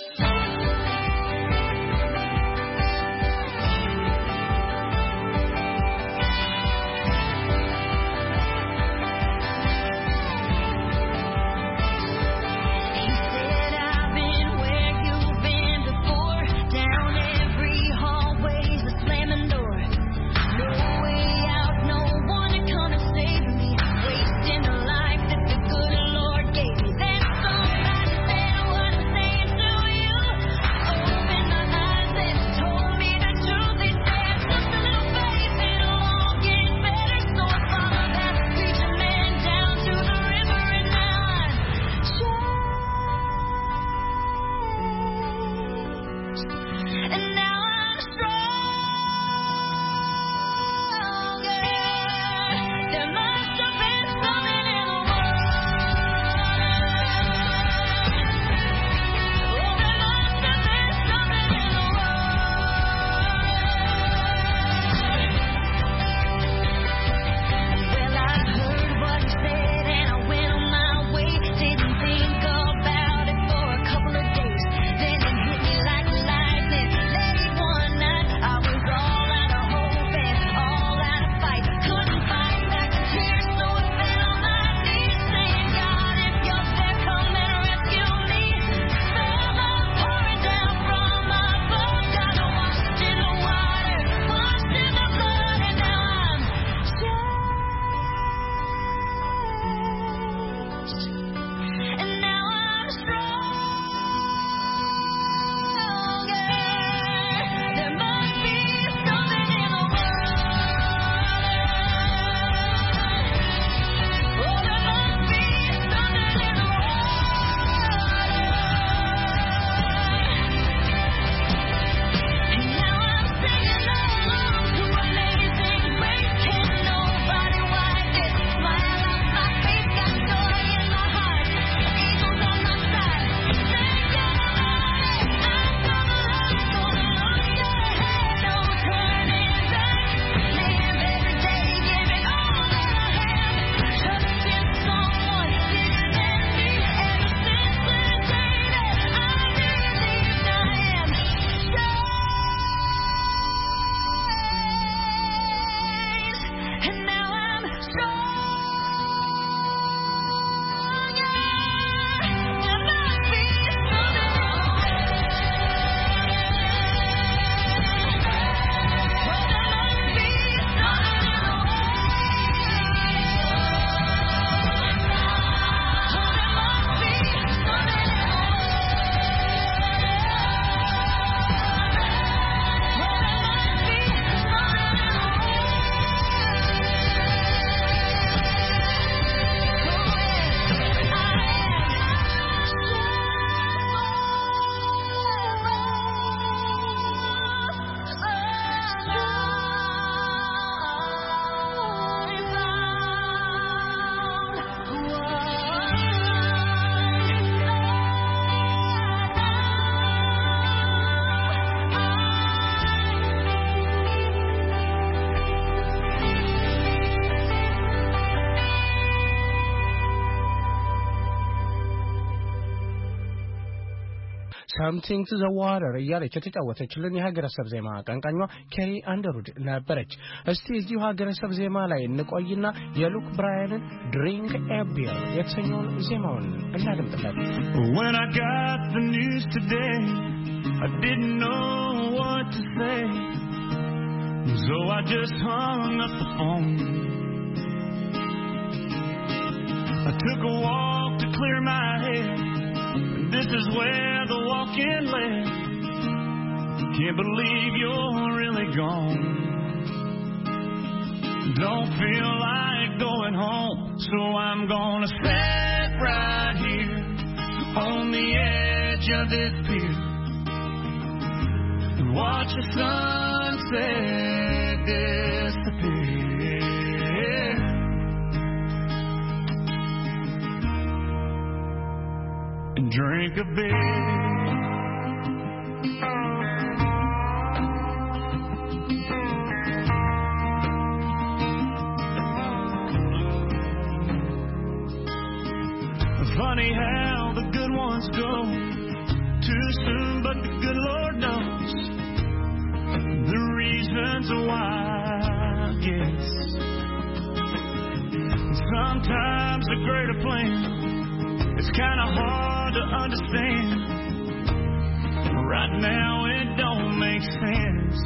Something to the water እያለች የተጫወተችልን የሀገረሰብ ዜማ አቀንቃኟ ኬሪ አንደርውድ ነበረች። እስቲ እዚሁ ሀገረሰብ ዜማ ላይ እንቆይና የሉክ ብራያንን ድሪንክ ኤ ቢር የተሰኘውን ዜማውን እናድምጥለት። When I got the news today, I didn't know what to say, so I just hung up the phone. I took a walk to clear my head. This is where the walk-in led. Can't believe you're really gone. Don't feel like going home, so I'm gonna sit right here on the edge of this pier and watch the sunset disappear. drink a beer. Funny how the good ones go too soon, but the good Lord knows the reasons why, I guess. Sometimes the greater plan is kind of hard to understand. Right now it don't make sense.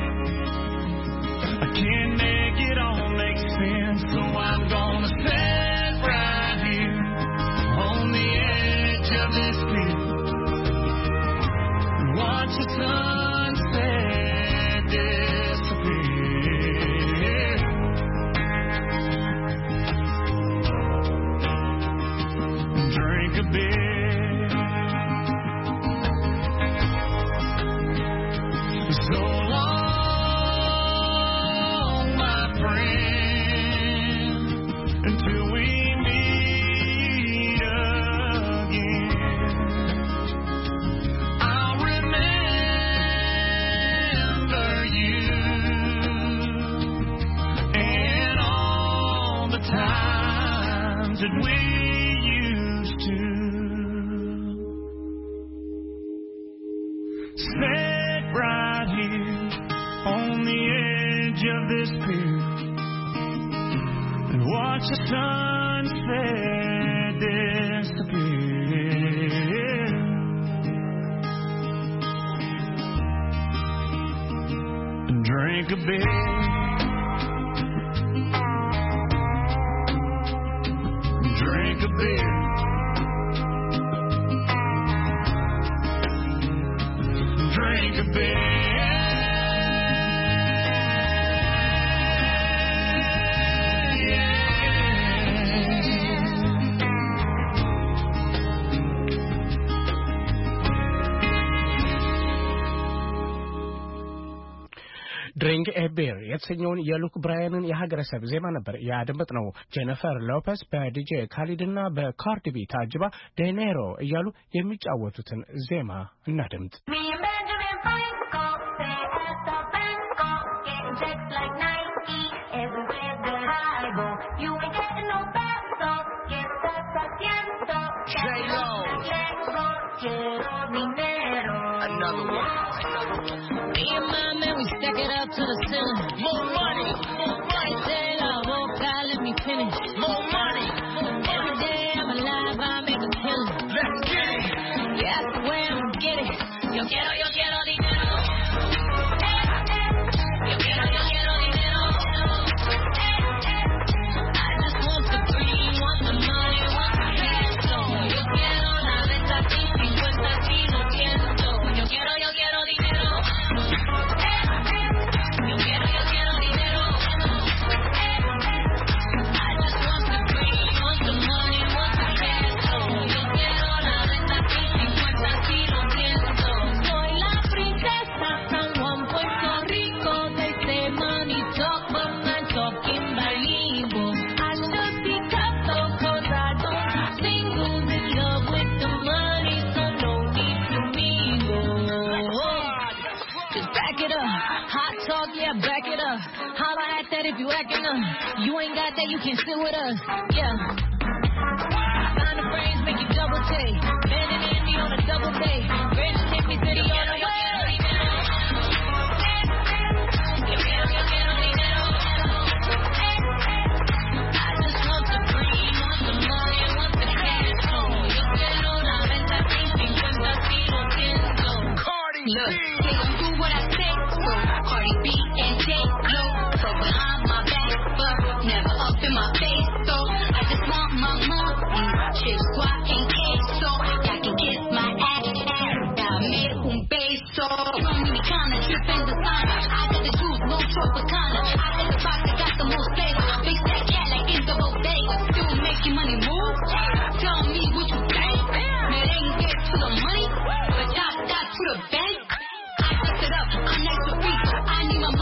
I can't make it all make sense, so I'm gonna stand right here on the edge of this pit and watch the sunset disappear. Drink a beer. So long, my friend, until we meet again. I'll remember you and all the times that we used to sit right here on the edge of this pier and watch the sunset disappear. And drink a beer. Drink a beer. Drink a beer. ድሪንክ ኤ ቢር የተሰኘውን የሉክ ብራያንን የሀገረሰብ ዜማ ነበር ያደመጥነው። ጄኒፈር ሎፐስ በዲጄ ካሊድና በካርዲቢ ታጅባ ዴኔሮ እያሉ የሚጫወቱትን ዜማ እናድምጥ። Another one. Me and my man, we stack it up to the ceiling. More money, more money. Say la boca, let me finish. More money. Every day I'm alive, I make a killing. Let's get it. Yeah, that's the way I'm gonna get it. Yo quiero dinero. Yo quiero dinero. I just want the green, want the money, want the cash. So yo quiero la venta sin 50 kilos, siento. Yo quiero dinero. Yo quiero dinero. I just want the green, want the money, want the cash. So yo quiero la venta sin 50 kilos, siento. Soy la princesa San Juan, Puerto Rico. They say money talk, but I'm talking bilingual. I should be careful 'cause I don't do singles. In love with the money, so no need to mingle. Just back it up, hot talk, yeah, back it up. Holla at that if you acting up. You ain't got that, you can sit with us, yeah. Find the frames, make you double take. Ben and Andy on a double date. Rich Tiffany City on the way. Yo quiero dinero. I just want the green, want the money, want the cash. So yo quiero la venta sin 50 kilos, siento. Cardi B. Look, they gon' do what I say, so Cardi B and J-Lo. So behind my back, but never up in my face, so I just want my money. Chick squat and queso, y'all can kiss my ass. Dame un beso. Dominicana, drippin' designer. I got the juice, no Tropicana. I got the box that got the most flavor. Fix that cat like in the bodega. Still making money move. Tell me what you think. Merengue to the money, but top to the bank. I fix it up, I'm next to free. I need my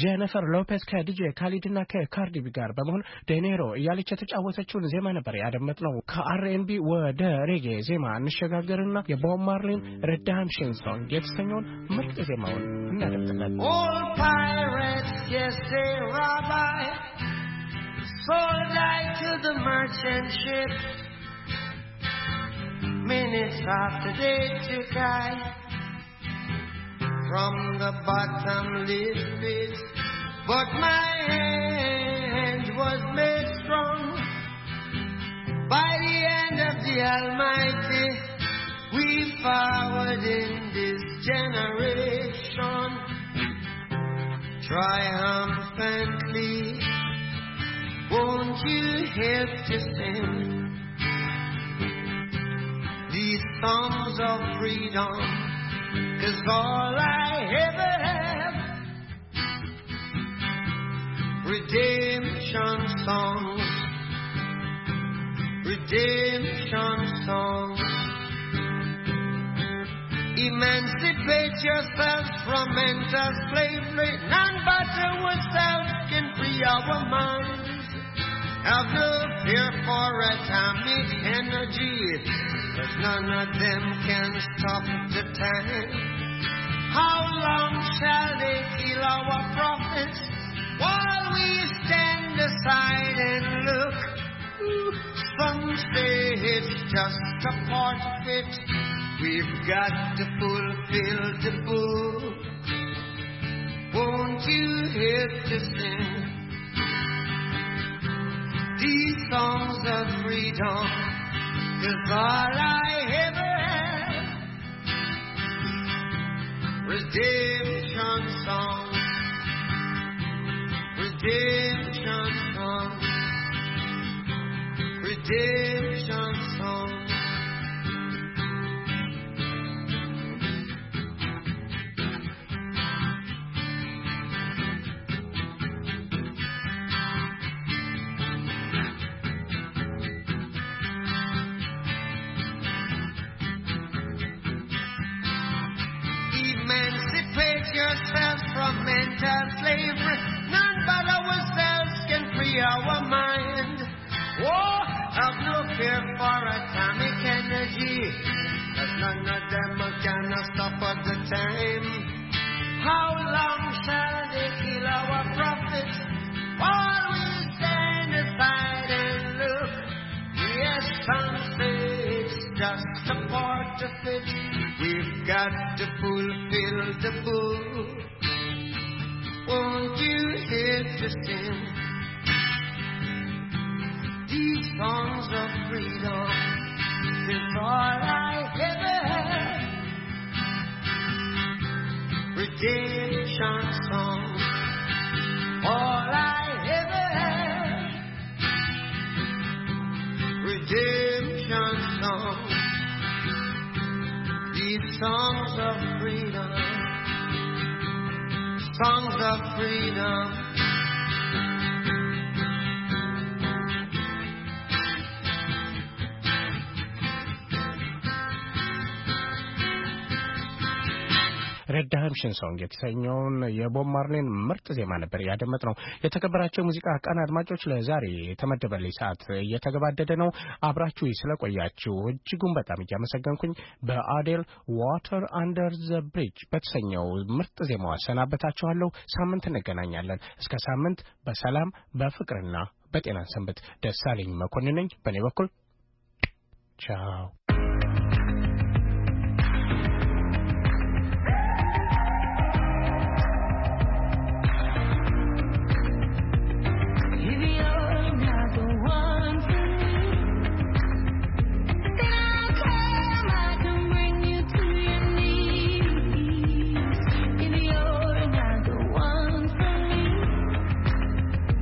ጄኒፈር ሎፔዝ ከዲጄ ካሊድና ከካርዲቢ ጋር በመሆን ዴኔሮ እያለች የተጫወተችውን ዜማ ነበር ያደመጥነው። ከአርኤንቢ ወደ ሬጌ ዜማ እንሸጋገርና የቦብ ማርሊን ሬዳምፕሽን ሶንግ የተሰኘውን ምርጥ ዜማውን እናደምጣለን። All pirates, yes, they rabbi, sold I to the merchant ship. Minutes after they took I from the bottomless pit, but my hand was made strong by the hand of the Almighty. We forward in this generation triumphantly. Won't you help to sing these songs of freedom? 'Cause all I ever have, redemption songs, redemption songs. Emancipate yourselves from mental slavery. None but ourselves can free our minds. Have no fear for atomic energy, 'cause none of them can stop the time. How long shall they kill our prophets while we stand aside and look? Some say it's just a part of it. We've got to fulfill the book. Won't you help to sing these songs of freedom? 'Cause all I ever have, redemption songs, redemption songs, redemption songs. Emancipate yourselves from mental slavery. None but ourselves can free our mind. Oh, have no fear for atomic energy, 'cause none of them can stop at the time. How long shall they kill our prophets while we stand aside and look? Yes, some say it's just a part of it. We've got to fulfill the book. Won't you help to sing these songs of freedom? It's all I ever had. Redemption songs, all I ever had. Redemption songs. These songs of freedom, songs of freedom. ሬዳምፕሽን ሶንግ የተሰኘውን የቦብ ማርሊን ምርጥ ዜማ ነበር ያደመጥነው። የተከበራቸው ሙዚቃ ቀን አድማጮች፣ ለዛሬ የተመደበልኝ ሰዓት እየተገባደደ ነው። አብራችሁ ስለቆያችሁ እጅጉን በጣም እያመሰገንኩኝ በአዴል ዋተር አንደር ዘ ብሪጅ በተሰኘው ምርጥ ዜማዋ ሰናበታችኋለሁ። ሳምንት እንገናኛለን። እስከ ሳምንት በሰላም በፍቅርና በጤና ሰንበት። ደሳለኝ መኮንን ነኝ። በእኔ በኩል ቻው።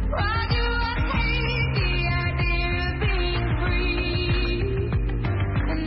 And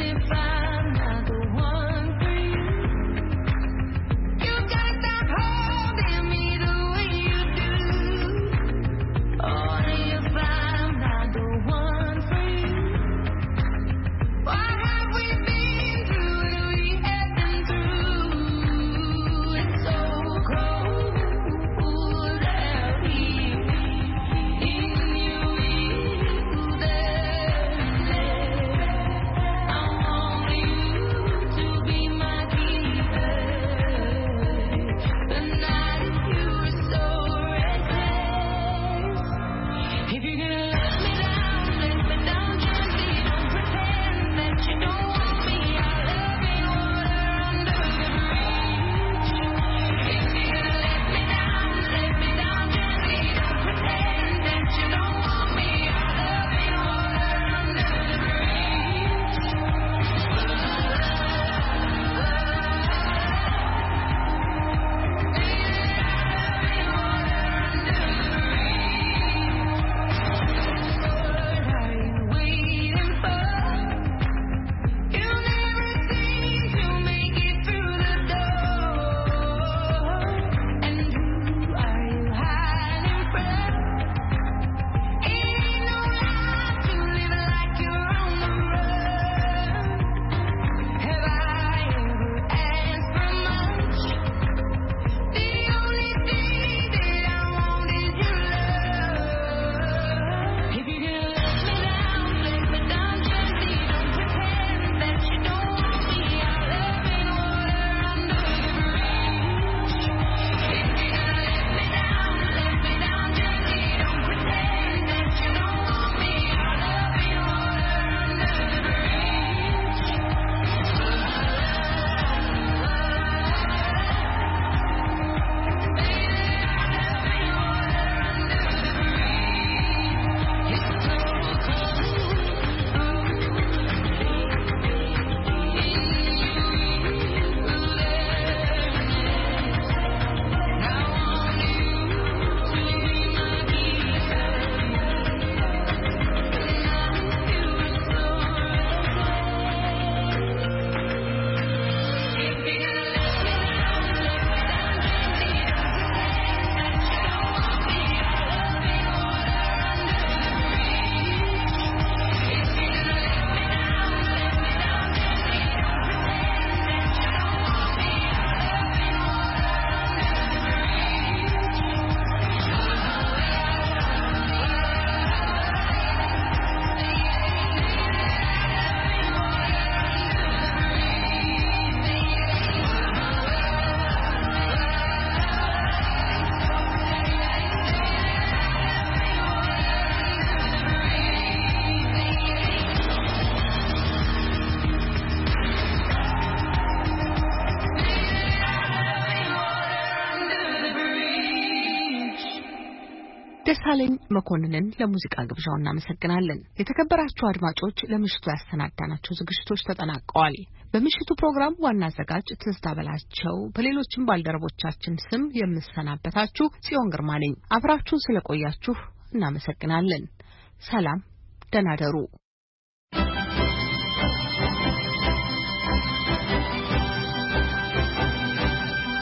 ደሳለኝ መኮንንን ለሙዚቃ ግብዣው እናመሰግናለን። የተከበራችሁ አድማጮች ለምሽቱ ያሰናዳናቸው ዝግጅቶች ተጠናቀዋል። በምሽቱ ፕሮግራም ዋና አዘጋጅ ትዝታ በላቸው፣ በሌሎችም ባልደረቦቻችን ስም የምሰናበታችሁ ጽዮን ግርማ ነኝ። አብራችሁን ስለቆያችሁ እናመሰግናለን። ሰላም፣ ደህና ደሩ።